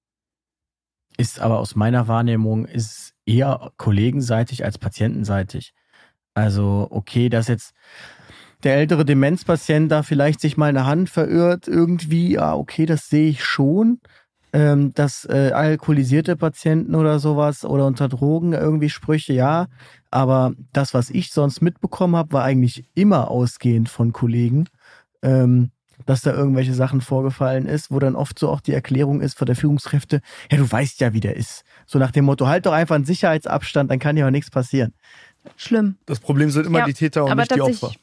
Ist aber aus meiner Wahrnehmung ist eher kollegenseitig als patientenseitig. Also okay, dass jetzt der ältere Demenzpatient da vielleicht sich mal eine Hand verirrt irgendwie, ja okay, das sehe ich schon. Ähm, dass äh, alkoholisierte Patienten oder sowas oder unter Drogen irgendwie Sprüche, ja. Aber das, was ich sonst mitbekommen habe, war eigentlich immer ausgehend von Kollegen, ähm, dass da irgendwelche Sachen vorgefallen ist, wo dann oft so auch die Erklärung ist von der Führungskräfte, ja, du weißt ja, wie der ist. So nach dem Motto, halt doch einfach einen Sicherheitsabstand, dann kann ja auch nichts passieren. Schlimm. Das Problem sind immer ja, die Täter und nicht die Opfer.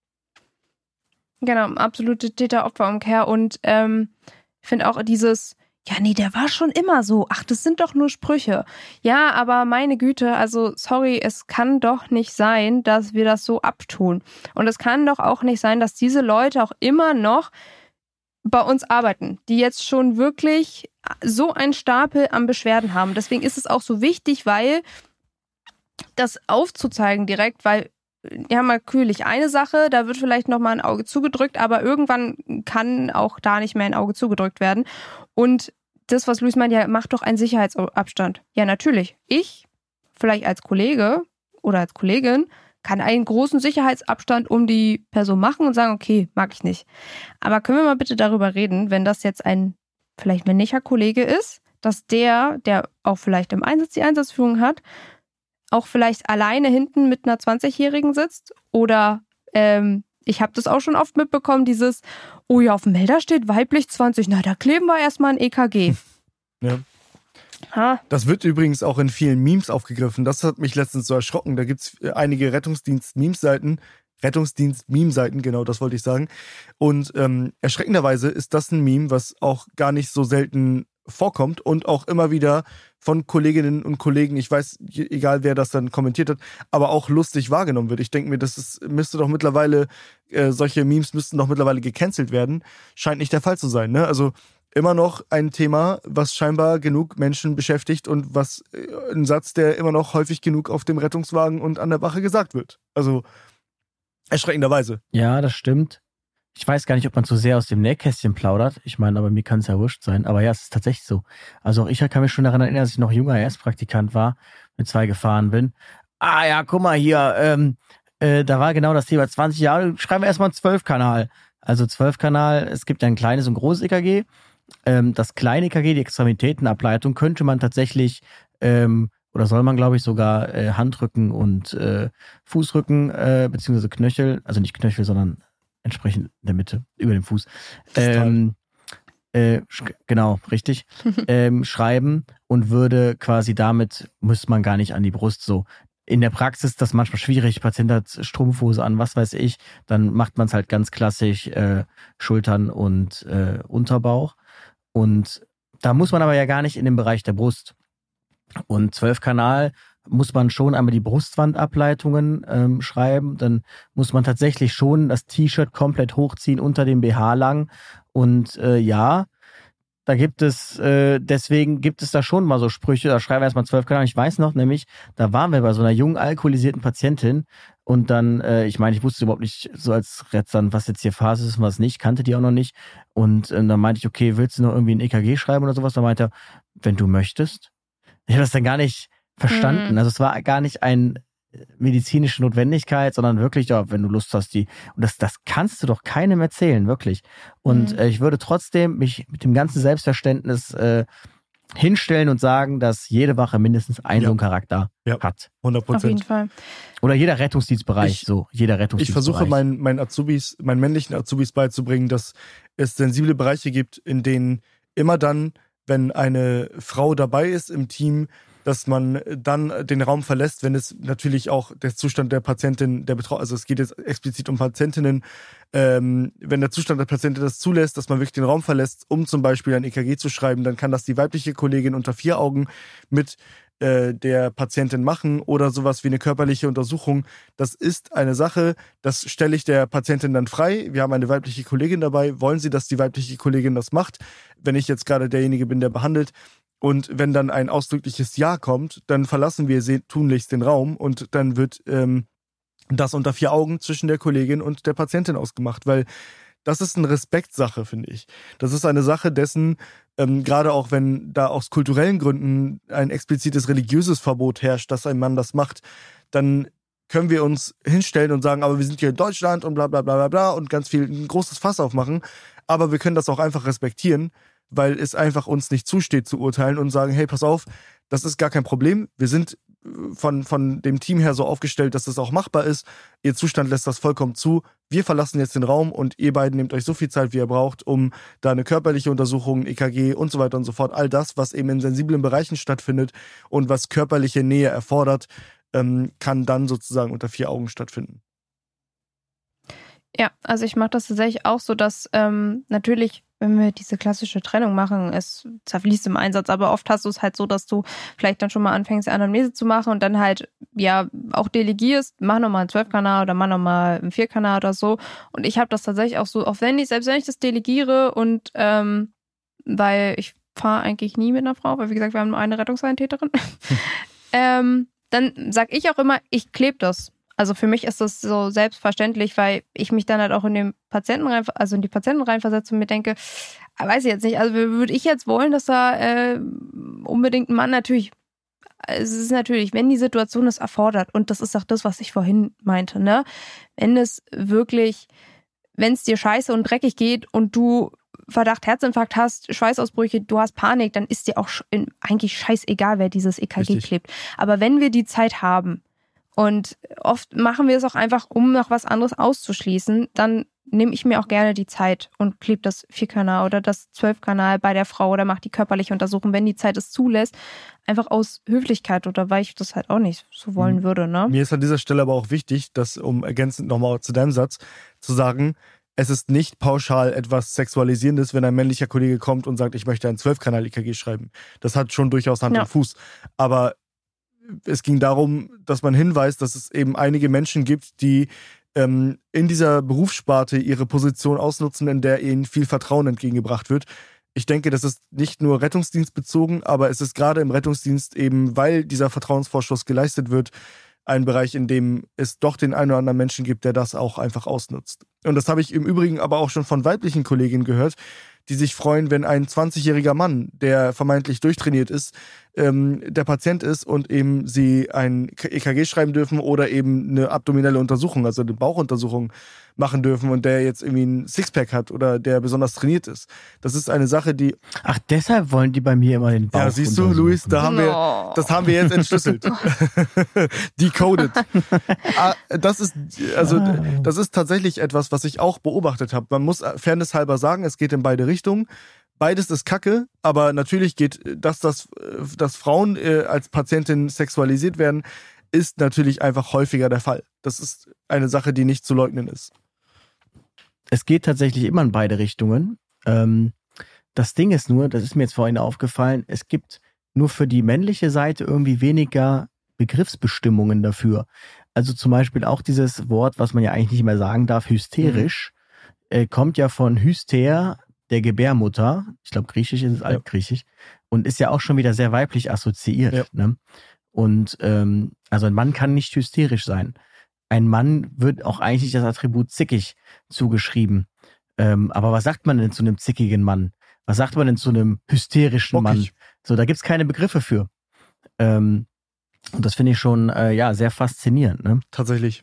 Genau, absolute Täter-Opfer-Umkehr. Und ähm, ich finde auch dieses, ja, nee, der war schon immer so. Ach, das sind doch nur Sprüche. Ja, aber meine Güte, also sorry, es kann doch nicht sein, dass wir das so abtun. Und es kann doch auch nicht sein, dass diese Leute auch immer noch bei uns arbeiten, die jetzt schon wirklich so einen Stapel an Beschwerden haben. Deswegen ist es auch so wichtig, weil das aufzuzeigen direkt, weil ja, natürlich eine Sache, da wird vielleicht nochmal ein Auge zugedrückt, aber irgendwann kann auch da nicht mehr ein Auge zugedrückt werden. Und das, was Luis meint, ja, macht doch einen Sicherheitsabstand. Ja, natürlich. Ich, vielleicht als Kollege oder als Kollegin, kann einen großen Sicherheitsabstand um die Person machen und sagen, okay, mag ich nicht. Aber können wir mal bitte darüber reden, wenn das jetzt ein vielleicht männlicher Kollege ist, dass der, der auch vielleicht im Einsatz die Einsatzführung hat, auch vielleicht alleine hinten mit einer zwanzigjährigen sitzt oder ähm, ich habe das auch schon oft mitbekommen, dieses, oh ja, auf dem Melder steht weiblich zwanzig, na, da kleben wir erstmal ein E K G. Ja. Ha. Das wird übrigens auch in vielen Memes aufgegriffen. Das hat mich letztens so erschrocken. Da gibt es einige Rettungsdienst-Memes-Seiten, Rettungsdienst-Meme-Seiten, genau, das wollte ich sagen. Und ähm, erschreckenderweise ist das ein Meme, was auch gar nicht so selten vorkommt und auch immer wieder von Kolleginnen und Kollegen, ich weiß, egal wer das dann kommentiert hat, aber auch lustig wahrgenommen wird. Ich denke mir, das ist, müsste doch mittlerweile, äh, solche Memes müssten doch mittlerweile gecancelt werden. Scheint nicht der Fall zu sein, ne? Also immer noch ein Thema, was scheinbar genug Menschen beschäftigt und was äh, ein Satz, der immer noch häufig genug auf dem Rettungswagen und an der Wache gesagt wird. Also erschreckenderweise. Ja, das stimmt. Ich weiß gar nicht, ob man zu sehr aus dem Nähkästchen plaudert. Ich meine, aber mir kann es ja wurscht sein. Aber ja, es ist tatsächlich so. Also auch ich kann mich schon daran erinnern, dass ich noch junger Erstpraktikant war, mit zwei gefahren bin. Ah ja, guck mal hier, ähm, äh, da war genau das Thema zwanzig Jahre. Schreiben wir erstmal einen zwölf-Kanal. Also zwölf-Kanal, es gibt ja ein kleines und großes E K G. Ähm, das kleine E K G, die Extremitätenableitung, könnte man tatsächlich, ähm, oder soll man, glaube ich, sogar äh, Handrücken und äh, Fußrücken, äh, beziehungsweise Knöchel, also nicht Knöchel, sondern entsprechend in der Mitte, über dem Fuß. Ähm, äh, genau, richtig. ähm, schreiben und würde quasi damit, müsste man gar nicht an die Brust so. In der Praxis ist das manchmal schwierig. Patient hat Strumpfhose an, was weiß ich. Dann macht man es halt ganz klassisch äh, Schultern und äh, Unterbauch. Und da muss man aber ja gar nicht in den Bereich der Brust. Und zwölf-Kanal muss man schon einmal die Brustwandableitungen ähm, schreiben. Dann muss man tatsächlich schon das T-Shirt komplett hochziehen unter dem B H lang. Und äh, ja, da gibt es, äh, deswegen gibt es da schon mal so Sprüche, da schreiben wir erstmal zwölf-Kanal. Ich weiß noch, nämlich, da waren wir bei so einer jungen, alkoholisierten Patientin. Und dann, äh, ich meine, ich wusste überhaupt nicht so als Retzern, was jetzt hier Phase ist und was nicht, kannte die auch noch nicht. Und äh, dann meinte ich, okay, willst du noch irgendwie ein E K G schreiben oder sowas? Dann meinte er, wenn du möchtest. Ich habe das dann gar nicht verstanden. Mhm. Also es war gar nicht eine medizinische Notwendigkeit, sondern wirklich, ja, wenn du Lust hast, die. Und das, das kannst du doch keinem erzählen, wirklich. Und mhm. äh, ich würde trotzdem mich mit dem ganzen Selbstverständnis äh, hinstellen und sagen, dass jede Wache mindestens einen ja. so einen Charakter ja. hat. hundert Prozent. Auf jeden Fall. Oder jeder Rettungsdienstbereich, ich, so, jeder Rettungsdienstbereich. Ich versuche meinen, meinen Azubis, meinen männlichen Azubis beizubringen, dass es sensible Bereiche gibt, in denen immer dann, wenn eine Frau dabei ist im Team, dass man dann den Raum verlässt, wenn es natürlich auch der Zustand der Patientin, der Betreuung, also es geht jetzt explizit um Patientinnen, ähm, wenn der Zustand der Patientin das zulässt, dass man wirklich den Raum verlässt, um zum Beispiel ein E K G zu schreiben, dann kann das die weibliche Kollegin unter vier Augen mit äh, der Patientin machen oder sowas wie eine körperliche Untersuchung. Das ist eine Sache, das stelle ich der Patientin dann frei. Wir haben eine weibliche Kollegin dabei. Wollen Sie, dass die weibliche Kollegin das macht? Wenn ich jetzt gerade derjenige bin, der behandelt, und wenn dann ein ausdrückliches Ja kommt, dann verlassen wir tunlichst den Raum und dann wird ähm, das unter vier Augen zwischen der Kollegin und der Patientin ausgemacht, weil das ist eine Respektsache, finde ich. Das ist eine Sache dessen, ähm, gerade auch wenn da aus kulturellen Gründen ein explizites religiöses Verbot herrscht, dass ein Mann das macht, dann können wir uns hinstellen und sagen, aber wir sind hier in Deutschland und bla bla bla bla bla und ganz viel, ein großes Fass aufmachen, aber wir können das auch einfach respektieren, weil es einfach uns nicht zusteht zu urteilen und sagen, hey, pass auf, das ist gar kein Problem. Wir sind von, von dem Team her so aufgestellt, dass es auch machbar ist. Ihr Zustand lässt das vollkommen zu. Wir verlassen jetzt den Raum und ihr beiden nehmt euch so viel Zeit, wie ihr braucht, um da eine körperliche Untersuchung, E K G und so weiter und so fort. All das, was eben in sensiblen Bereichen stattfindet und was körperliche Nähe erfordert, ähm, kann dann sozusagen unter vier Augen stattfinden. Ja, also ich mache das tatsächlich auch so, dass ähm, natürlich, wenn wir diese klassische Trennung machen, es zerfließt im Einsatz, aber oft hast du es halt so, dass du vielleicht dann schon mal anfängst, die Anamnese zu machen und dann halt ja auch delegierst, mach nochmal einen zwölf-Kanal oder mach nochmal einen vier-Kanal oder so. Und ich habe das tatsächlich auch so, auch wenn ich, selbst wenn ich das delegiere und ähm, weil ich fahre eigentlich nie mit einer Frau, weil wie gesagt, wir haben nur eine Rettungssanitäterin, ähm, dann sag ich auch immer, ich klebe das. Also für mich ist das so selbstverständlich, weil ich mich dann halt auch in den Patienten rein, also in die Patienten reinversetze und mir denke, weiß ich jetzt nicht, also würde ich jetzt wollen, dass da äh, unbedingt ein Mann natürlich, es ist natürlich, wenn die Situation es erfordert, und das ist auch das, was ich vorhin meinte, ne, wenn es wirklich, wenn es dir scheiße und dreckig geht und du Verdacht Herzinfarkt hast, Schweißausbrüche, du hast Panik, dann ist dir auch eigentlich scheißegal, wer dieses E K G Richtig. klebt. Aber wenn wir die Zeit haben, und oft machen wir es auch einfach, um noch was anderes auszuschließen, dann nehme ich mir auch gerne die Zeit und klebe das vier-Kanal oder das zwölf-Kanal bei der Frau oder mache die körperliche Untersuchung, wenn die Zeit es zulässt, einfach aus Höflichkeit oder weil ich das halt auch nicht so wollen mhm. würde. Ne? Mir ist an dieser Stelle aber auch wichtig, dass, um ergänzend nochmal zu deinem Satz zu sagen, es ist nicht pauschal etwas Sexualisierendes, wenn ein männlicher Kollege kommt und sagt, ich möchte ein zwölf-Kanal-E K G schreiben. Das hat schon durchaus Hand ja. und Fuß. Aber es ging darum, dass man hinweist, dass es eben einige Menschen gibt, die ähm, in dieser Berufssparte ihre Position ausnutzen, in der ihnen viel Vertrauen entgegengebracht wird. Ich denke, das ist nicht nur rettungsdienstbezogen, aber es ist gerade im Rettungsdienst eben, weil dieser Vertrauensvorschuss geleistet wird, ein Bereich, in dem es doch den einen oder anderen Menschen gibt, der das auch einfach ausnutzt. Und das habe ich im Übrigen aber auch schon von weiblichen Kolleginnen gehört, die sich freuen, wenn ein zwanzigjähriger Mann, der vermeintlich durchtrainiert ist, ähm, der Patient ist und eben sie ein E K G schreiben dürfen oder eben eine abdominelle Untersuchung, also eine Bauchuntersuchung machen dürfen und der jetzt irgendwie ein Sixpack hat oder der besonders trainiert ist. Das ist eine Sache, die... Ach, deshalb wollen die bei mir immer den Bauch Ja, siehst du, Luis, da haben wir, das haben wir jetzt entschlüsselt. Decoded. Das ist, also, das ist tatsächlich etwas, was ich auch beobachtet habe. Man muss fairnesshalber sagen, es geht in beide Richtungen. Beides ist Kacke, aber natürlich geht, dass, das, dass Frauen äh, als Patientin sexualisiert werden, ist natürlich einfach häufiger der Fall. Das ist eine Sache, die nicht zu leugnen ist. Es geht tatsächlich immer in beide Richtungen. Ähm, das Ding ist nur, das ist mir jetzt vorhin aufgefallen, es gibt nur für die männliche Seite irgendwie weniger Begriffsbestimmungen dafür. Also zum Beispiel auch dieses Wort, was man ja eigentlich nicht mehr sagen darf, hysterisch, mhm. äh, kommt ja von Hyster, der Gebärmutter, ich glaube griechisch ist es, altgriechisch, und ist ja auch schon wieder sehr weiblich assoziiert. Ja. Ne? Und ähm, also ein Mann kann nicht hysterisch sein. Ein Mann wird auch eigentlich das Attribut zickig zugeschrieben. Ähm, aber was sagt man denn zu einem zickigen Mann? Was sagt man denn zu einem hysterischen Bockig. Mann? So, da gibt's keine Begriffe für. Ähm, und das finde ich schon äh, ja sehr faszinierend. Ne? Tatsächlich.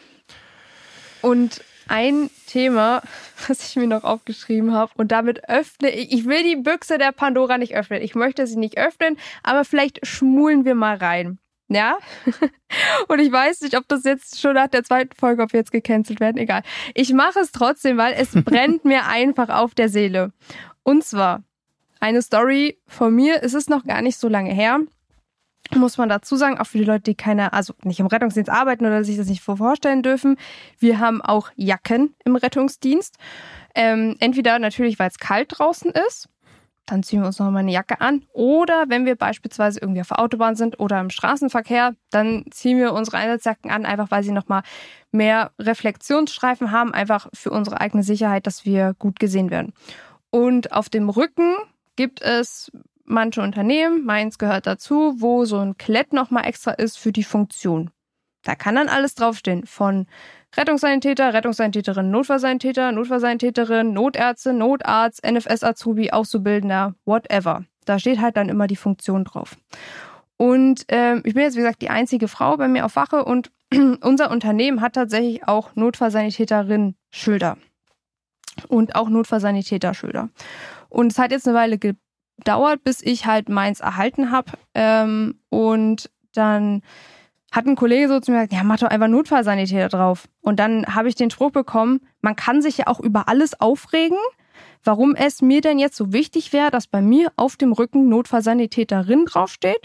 Und ein Thema, was ich mir noch aufgeschrieben habe, und damit öffne ich, ich will die Büchse der Pandora nicht öffnen. Ich möchte sie nicht öffnen, aber vielleicht schmulen wir mal rein. Ja? Und ich weiß nicht, ob das jetzt schon nach der zweiten Folge, ob wir jetzt gecancelt werden, egal. Ich mache es trotzdem, weil es brennt mir einfach auf der Seele. Und zwar eine Story von mir, es ist noch gar nicht so lange her. Muss man dazu sagen, auch für die Leute, die keine, also nicht im Rettungsdienst arbeiten oder sich das nicht vorstellen dürfen. Wir haben auch Jacken im Rettungsdienst. Ähm, entweder natürlich, weil es kalt draußen ist, dann ziehen wir uns noch mal eine Jacke an. Oder wenn wir beispielsweise irgendwie auf der Autobahn sind oder im Straßenverkehr, dann ziehen wir unsere Einsatzjacken an, einfach weil sie noch mal mehr Reflexionsstreifen haben, einfach für unsere eigene Sicherheit, dass wir gut gesehen werden. Und auf dem Rücken gibt es manche Unternehmen, meins gehört dazu, wo so ein Klett nochmal extra ist für die Funktion. Da kann dann alles draufstehen. Von Rettungssanitäter, Rettungssanitäterin, Notfallsanitäter, Notfallsanitäterin, Notärzte, Notarzt, N F S-Azubi, Auszubildender, whatever. Da steht halt dann immer die Funktion drauf. Und ähm, ich bin jetzt, wie gesagt, die einzige Frau bei mir auf Wache und unser Unternehmen hat tatsächlich auch Notfallsanitäterin-Schilder. Und auch Notfallsanitäter-Schilder. Und es hat jetzt eine Weile ge dauert, bis ich halt meins erhalten habe. Ähm, und dann hat ein Kollege so zu mir gesagt, ja, mach doch einfach Notfallsanitäter drauf. Und dann habe ich den Spruch bekommen, man kann sich ja auch über alles aufregen, warum es mir denn jetzt so wichtig wäre, dass bei mir auf dem Rücken Notfallsanitäterin draufsteht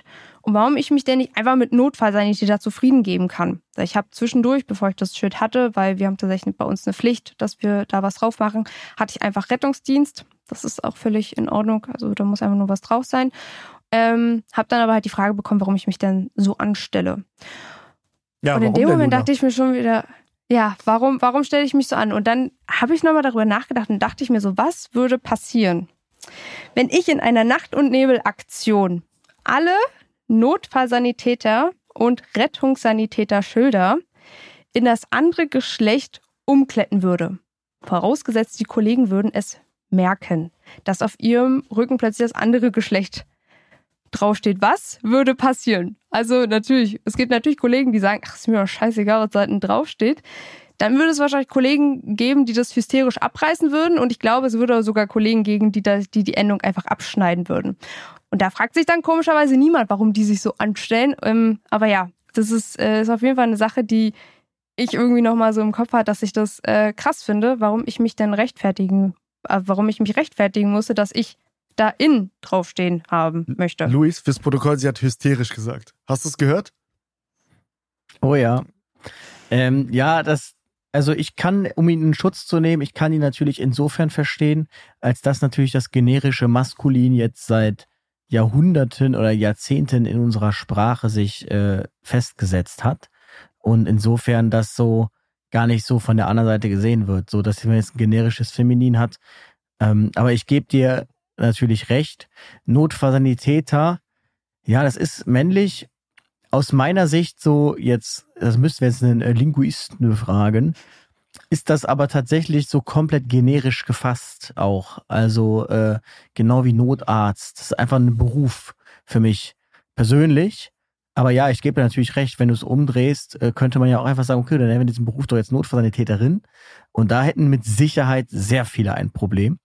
und warum ich mich denn nicht einfach mit Notfallsanitäter zufrieden geben kann. Ich habe zwischendurch, bevor ich das Schild hatte, weil wir haben tatsächlich bei uns eine Pflicht, dass wir da was drauf machen, hatte ich einfach Rettungsdienst. Das ist auch völlig in Ordnung, also da muss einfach nur was drauf sein. Ähm, habe dann aber halt die Frage bekommen, warum ich mich denn so anstelle. Ja, und in warum dem denn, Moment Luna? dachte ich mir schon wieder, ja, warum, warum stelle ich mich so an? Und dann habe ich nochmal darüber nachgedacht und dachte ich mir so, was würde passieren, wenn ich in einer Nacht- und Nebelaktion alle Notfallsanitäter und Rettungssanitäter-Schilder in das andere Geschlecht umkletten würde? Vorausgesetzt, die Kollegen würden es merken, dass auf ihrem Rücken plötzlich das andere Geschlecht draufsteht. Was würde passieren? Also natürlich, es gibt natürlich Kollegen, die sagen, ach, ist mir doch scheißegal, was da hinten draufsteht. Dann würde es wahrscheinlich Kollegen geben, die das hysterisch abreißen würden. Und ich glaube, es würde sogar Kollegen geben, die da, die, die Endung einfach abschneiden würden. Und da fragt sich dann komischerweise niemand, warum die sich so anstellen. Ähm, aber ja, das ist, äh, ist auf jeden Fall eine Sache, die ich irgendwie nochmal so im Kopf habe, dass ich das äh, krass finde, warum ich mich denn rechtfertigen, äh, warum ich mich rechtfertigen musste, dass ich da in draufstehen haben möchte. Luis, fürs Protokoll, sie hat hysterisch gesagt. Hast du es gehört? Oh ja. Ähm, ja, das, also ich kann, um ihn in Schutz zu nehmen, ich kann ihn natürlich insofern verstehen, als dass natürlich das generische Maskulin jetzt seit Jahrhunderten oder Jahrzehnten in unserer Sprache sich äh, festgesetzt hat und insofern das so gar nicht so von der anderen Seite gesehen wird, so dass man jetzt ein generisches Feminin hat. Ähm, aber ich gebe dir natürlich recht, Notfallsanitäter, ja, das ist männlich. Aus meiner Sicht so jetzt, das müssten wir jetzt einen Linguisten fragen, ist das aber tatsächlich so komplett generisch gefasst auch. Also äh, genau wie Notarzt. Das ist einfach ein Beruf für mich persönlich. Aber ja, ich gebe dir natürlich recht, wenn du es umdrehst, äh, könnte man ja auch einfach sagen, okay, dann nennen wir diesen Beruf doch jetzt Notfallsanitäterin. Und da hätten mit Sicherheit sehr viele ein Problem.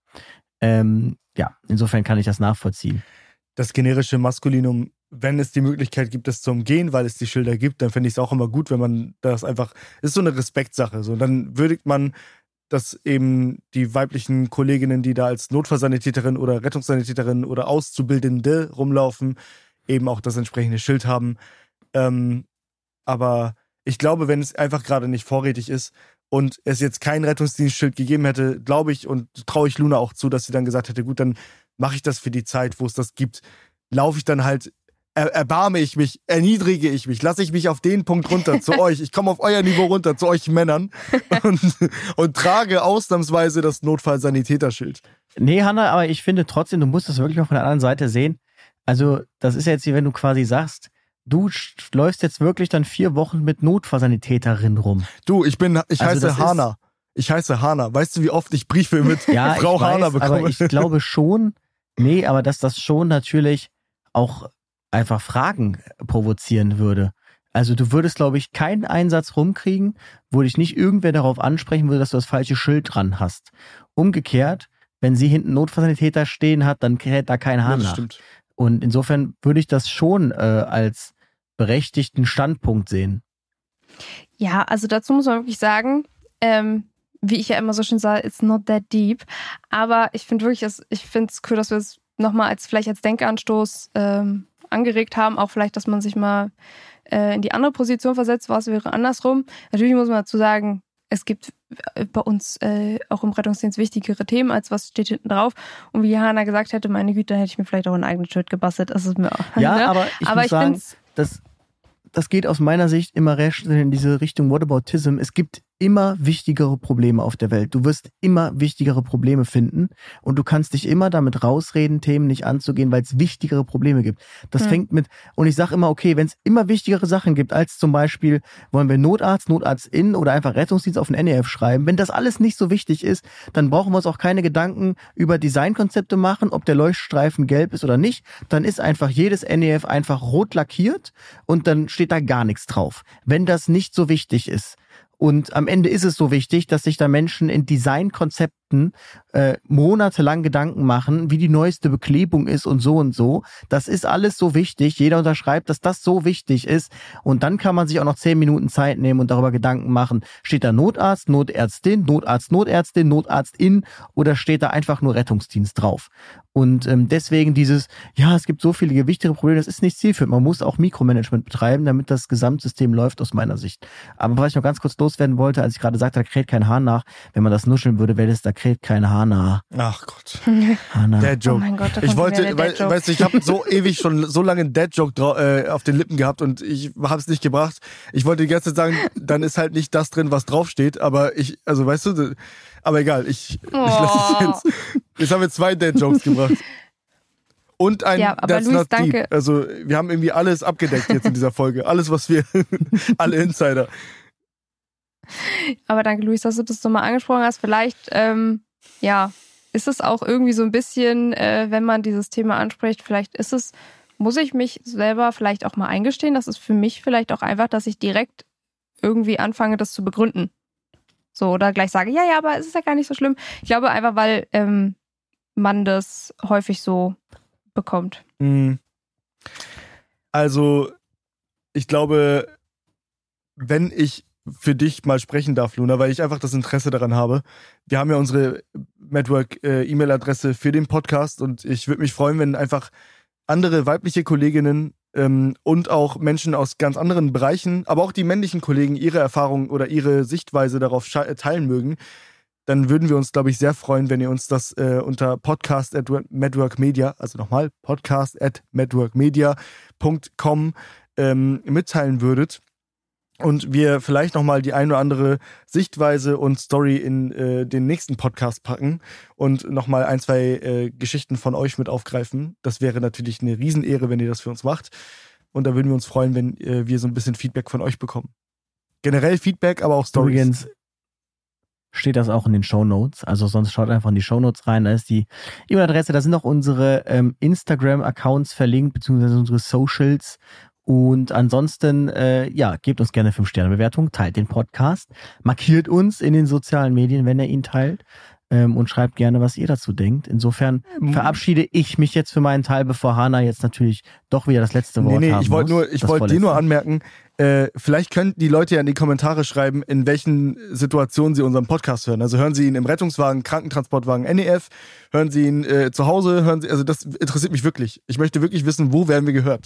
Ähm, ja, insofern kann ich das nachvollziehen. Das generische Maskulinum, wenn es die Möglichkeit gibt, das zu umgehen, weil es die Schilder gibt, dann fände ich es auch immer gut, wenn man das einfach, ist so eine Respektsache. So, dann würdigt man, dass eben die weiblichen Kolleginnen, die da als Notfallsanitäterin oder Rettungssanitäterin oder Auszubildende rumlaufen, eben auch das entsprechende Schild haben. Ähm, aber ich glaube, wenn es einfach gerade nicht vorrätig ist und es jetzt kein Rettungsdienstschild gegeben hätte, glaube ich und traue ich Luna auch zu, dass sie dann gesagt hätte, gut, dann mache ich das für die Zeit, wo es das gibt. Laufe ich dann halt, er, erbarme ich mich, erniedrige ich mich, lasse ich mich auf den Punkt runter zu euch. Ich komme auf euer Niveau runter, zu euch Männern und, und trage ausnahmsweise das Notfallsanitäterschild. Nee, Hanna, aber ich finde trotzdem, du musst das wirklich mal von der anderen Seite sehen. Also das ist jetzt, wie wenn du quasi sagst, du sch- läufst jetzt wirklich dann vier Wochen mit Notfallsanitäterin rum. Du, ich bin, ich Also heiße das Hana. Ich heiße Hana. Weißt du, wie oft ich Briefe mit Ja, Frau ich weiß, Hana bekomme? aber ich glaube schon, nee, aber dass das schon natürlich auch einfach Fragen provozieren würde. Also du würdest, glaube ich, keinen Einsatz rumkriegen, wo dich nicht irgendwer darauf ansprechen würde, dass du das falsche Schild dran hast. Umgekehrt, wenn sie hinten Notfallsanitäter stehen hat, dann kräht da kein Hahn Ja, das nach. stimmt. Und insofern würde ich das schon äh, als berechtigten Standpunkt sehen. Ja, also dazu muss man wirklich sagen, ähm, wie ich ja immer so schön sage, it's not that deep. Aber ich finde wirklich, es- ich finde es cool, dass wir es nochmal als vielleicht als Denkanstoß ähm, angeregt haben. Auch vielleicht, dass man sich mal äh, in die andere Position versetzt, was wäre andersrum. Natürlich muss man dazu sagen, es gibt äh, bei uns äh, auch im Rettungsdienst wichtigere Themen, als was steht hinten drauf. Und wie Hanna gesagt hätte, meine Güte, dann hätte ich mir vielleicht auch ein eigenes Schild gebastelt. Das ist mir auch, Ja, ne? aber ich aber muss ich sagen, find's, das, das geht aus meiner Sicht immer recht in diese Richtung Whataboutism. Es gibt immer wichtigere Probleme auf der Welt. Du wirst immer wichtigere Probleme finden und du kannst dich immer damit rausreden, Themen nicht anzugehen, weil es wichtigere Probleme gibt. Das Hm. fängt mit, und ich sage immer, okay, wenn es immer wichtigere Sachen gibt, als zum Beispiel, wollen wir Notarzt, Notarztin oder einfach Rettungsdienst auf den N E F schreiben, wenn das alles nicht so wichtig ist, dann brauchen wir uns auch keine Gedanken über Designkonzepte machen, ob der Leuchtstreifen gelb ist oder nicht. Dann ist einfach jedes N E F einfach rot lackiert und dann steht da gar nichts drauf, wenn das nicht so wichtig ist. Und am Ende ist es so wichtig, dass sich da Menschen in Designkonzepten Ärzten äh, monatelang Gedanken machen, wie die neueste Beklebung ist und so und so. Das ist alles so wichtig. Jeder unterschreibt, dass das so wichtig ist. Und dann kann man sich auch noch zehn Minuten Zeit nehmen und darüber Gedanken machen. Steht da Notarzt, Notärztin, Notarzt, Notärztin, Notarztin oder steht da einfach nur Rettungsdienst drauf? Und ähm, deswegen dieses, ja, es gibt so viele gewichtige Probleme, das ist nicht zielführend. Man muss auch Mikromanagement betreiben, damit das Gesamtsystem läuft, aus meiner Sicht. Aber was ich noch ganz kurz loswerden wollte, als ich gerade sagte, da kräht kein Haar nach, wenn man das nuscheln würde, wäre das, da kräht kein Haar nach. Ach Gott. Haar nach. Der Joke. Oh mein Gott, da ich kommt wollte, wieder der weil, Dad-Joke. weißt du, ich habe so ewig schon so lange einen Dad-Joke drau- äh, auf den Lippen gehabt und ich habe es nicht gebracht. Ich wollte die ganze Zeit sagen, dann ist halt nicht das drin, was draufsteht, aber ich, also weißt du, aber egal, ich, ich lasse es jetzt. Jetzt haben wir zwei Dad-Jokes gebracht. Und ein Ja, aber That's Luis, Not danke. Deep. Also wir haben irgendwie alles abgedeckt jetzt in dieser Folge. Alles, was wir, alle Insider. Aber danke, Luis, dass du das nochmal angesprochen hast. Vielleicht, ähm, ja, ist es auch irgendwie so ein bisschen, äh, wenn man dieses Thema anspricht, vielleicht ist es, muss ich mich selber vielleicht auch mal eingestehen, das ist für mich vielleicht auch einfach, dass ich direkt irgendwie anfange, das zu begründen. So, oder gleich sage, ja, ja, aber es ist ja gar nicht so schlimm. Ich glaube einfach, weil ähm, man das häufig so bekommt. Also, ich glaube, wenn ich für dich mal sprechen darf, Luna, weil ich einfach das Interesse daran habe. Wir haben ja unsere Madwork-E-Mail-Adresse für den Podcast und ich würde mich freuen, wenn einfach andere weibliche Kolleginnen ähm, und auch Menschen aus ganz anderen Bereichen, aber auch die männlichen Kollegen ihre Erfahrungen oder ihre Sichtweise darauf scha- teilen mögen. Dann würden wir uns, glaube ich, sehr freuen, wenn ihr uns das äh, unter podcast at madworkmedia, also nochmal, podcast at madworkmedia punkt com ähm, mitteilen würdet. Und wir vielleicht nochmal die ein oder andere Sichtweise und Story in äh, den nächsten Podcast packen und nochmal ein, zwei äh, Geschichten von euch mit aufgreifen. Das wäre natürlich eine Riesenehre, wenn ihr das für uns macht. Und da würden wir uns freuen, wenn äh, wir so ein bisschen Feedback von euch bekommen. Generell Feedback, aber auch Stories. Übrigens steht das auch in den Shownotes. Also sonst schaut einfach in die Shownotes rein. Da ist die E-Mail-Adresse, da sind auch unsere ähm, Instagram-Accounts verlinkt, beziehungsweise unsere Socials. Und ansonsten, äh, ja, gebt uns gerne fünf Sterne Bewertung, teilt den Podcast, markiert uns in den sozialen Medien, wenn ihr ihn teilt, ähm, und schreibt gerne, was ihr dazu denkt. Insofern verabschiede ich mich jetzt für meinen Teil, bevor Hannah jetzt natürlich doch wieder das letzte Wort nee, nee, haben ich wollte muss. nur, ich Das wollte dir nur Vorletzte. anmerken, äh, vielleicht könnten die Leute ja in die Kommentare schreiben, in welchen Situationen sie unseren Podcast hören. Also hören sie ihn im Rettungswagen, Krankentransportwagen, N E F, hören sie ihn äh, zu Hause, hören sie, also das interessiert mich wirklich. Ich möchte wirklich wissen, wo werden wir gehört?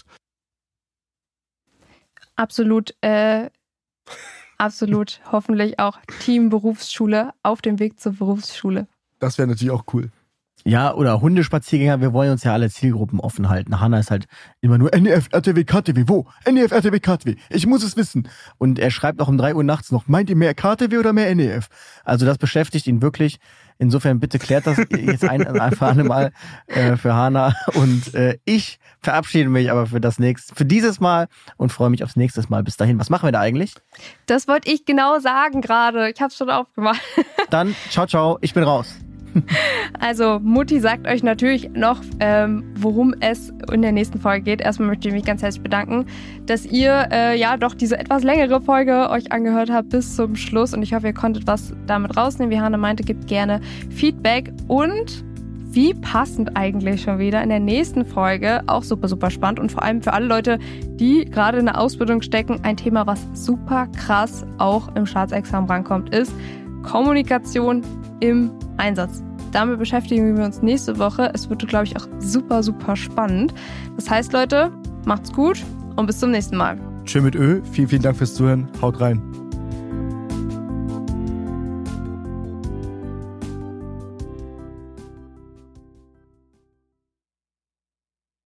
Absolut, äh, absolut. Hoffentlich auch Team Berufsschule auf dem Weg zur Berufsschule. Das wäre natürlich auch cool. Ja, oder Hundespaziergänger, wir wollen uns ja alle Zielgruppen offen halten. Hannah ist halt immer nur N E F, R T W, K T W, wo? N E F, R T W, K T W, ich muss es wissen. Und er schreibt auch um drei Uhr nachts noch, meint ihr mehr K T W oder mehr N E F? Also das beschäftigt ihn wirklich. Insofern bitte klärt das jetzt ein, einfach einmal äh, für Hannah. Und äh, ich verabschiede mich aber für das nächste, für dieses Mal und freue mich aufs nächste Mal. Bis dahin, was machen wir da eigentlich? Das wollte ich genau sagen gerade. Ich habe es schon aufgemacht. Dann, ciao, ciao, ich bin raus. Also Mutti sagt euch natürlich noch, ähm, worum es in der nächsten Folge geht. Erstmal möchte ich mich ganz herzlich bedanken, dass ihr äh, ja doch diese etwas längere Folge euch angehört habt bis zum Schluss. Und ich hoffe, ihr konntet was damit rausnehmen. Wie Hannah meinte, gebt gerne Feedback. Und wie passend eigentlich schon wieder in der nächsten Folge, auch super, super spannend. Und vor allem für alle Leute, die gerade in der Ausbildung stecken, ein Thema, was super krass auch im Staatsexamen rankommt, ist Kommunikation im Einsatz. Damit beschäftigen wir uns nächste Woche. Es wird, glaube ich, auch super, super spannend. Das heißt, Leute, macht's gut und bis zum nächsten Mal. Tschö mit Ö, vielen, vielen Dank fürs Zuhören. Haut rein.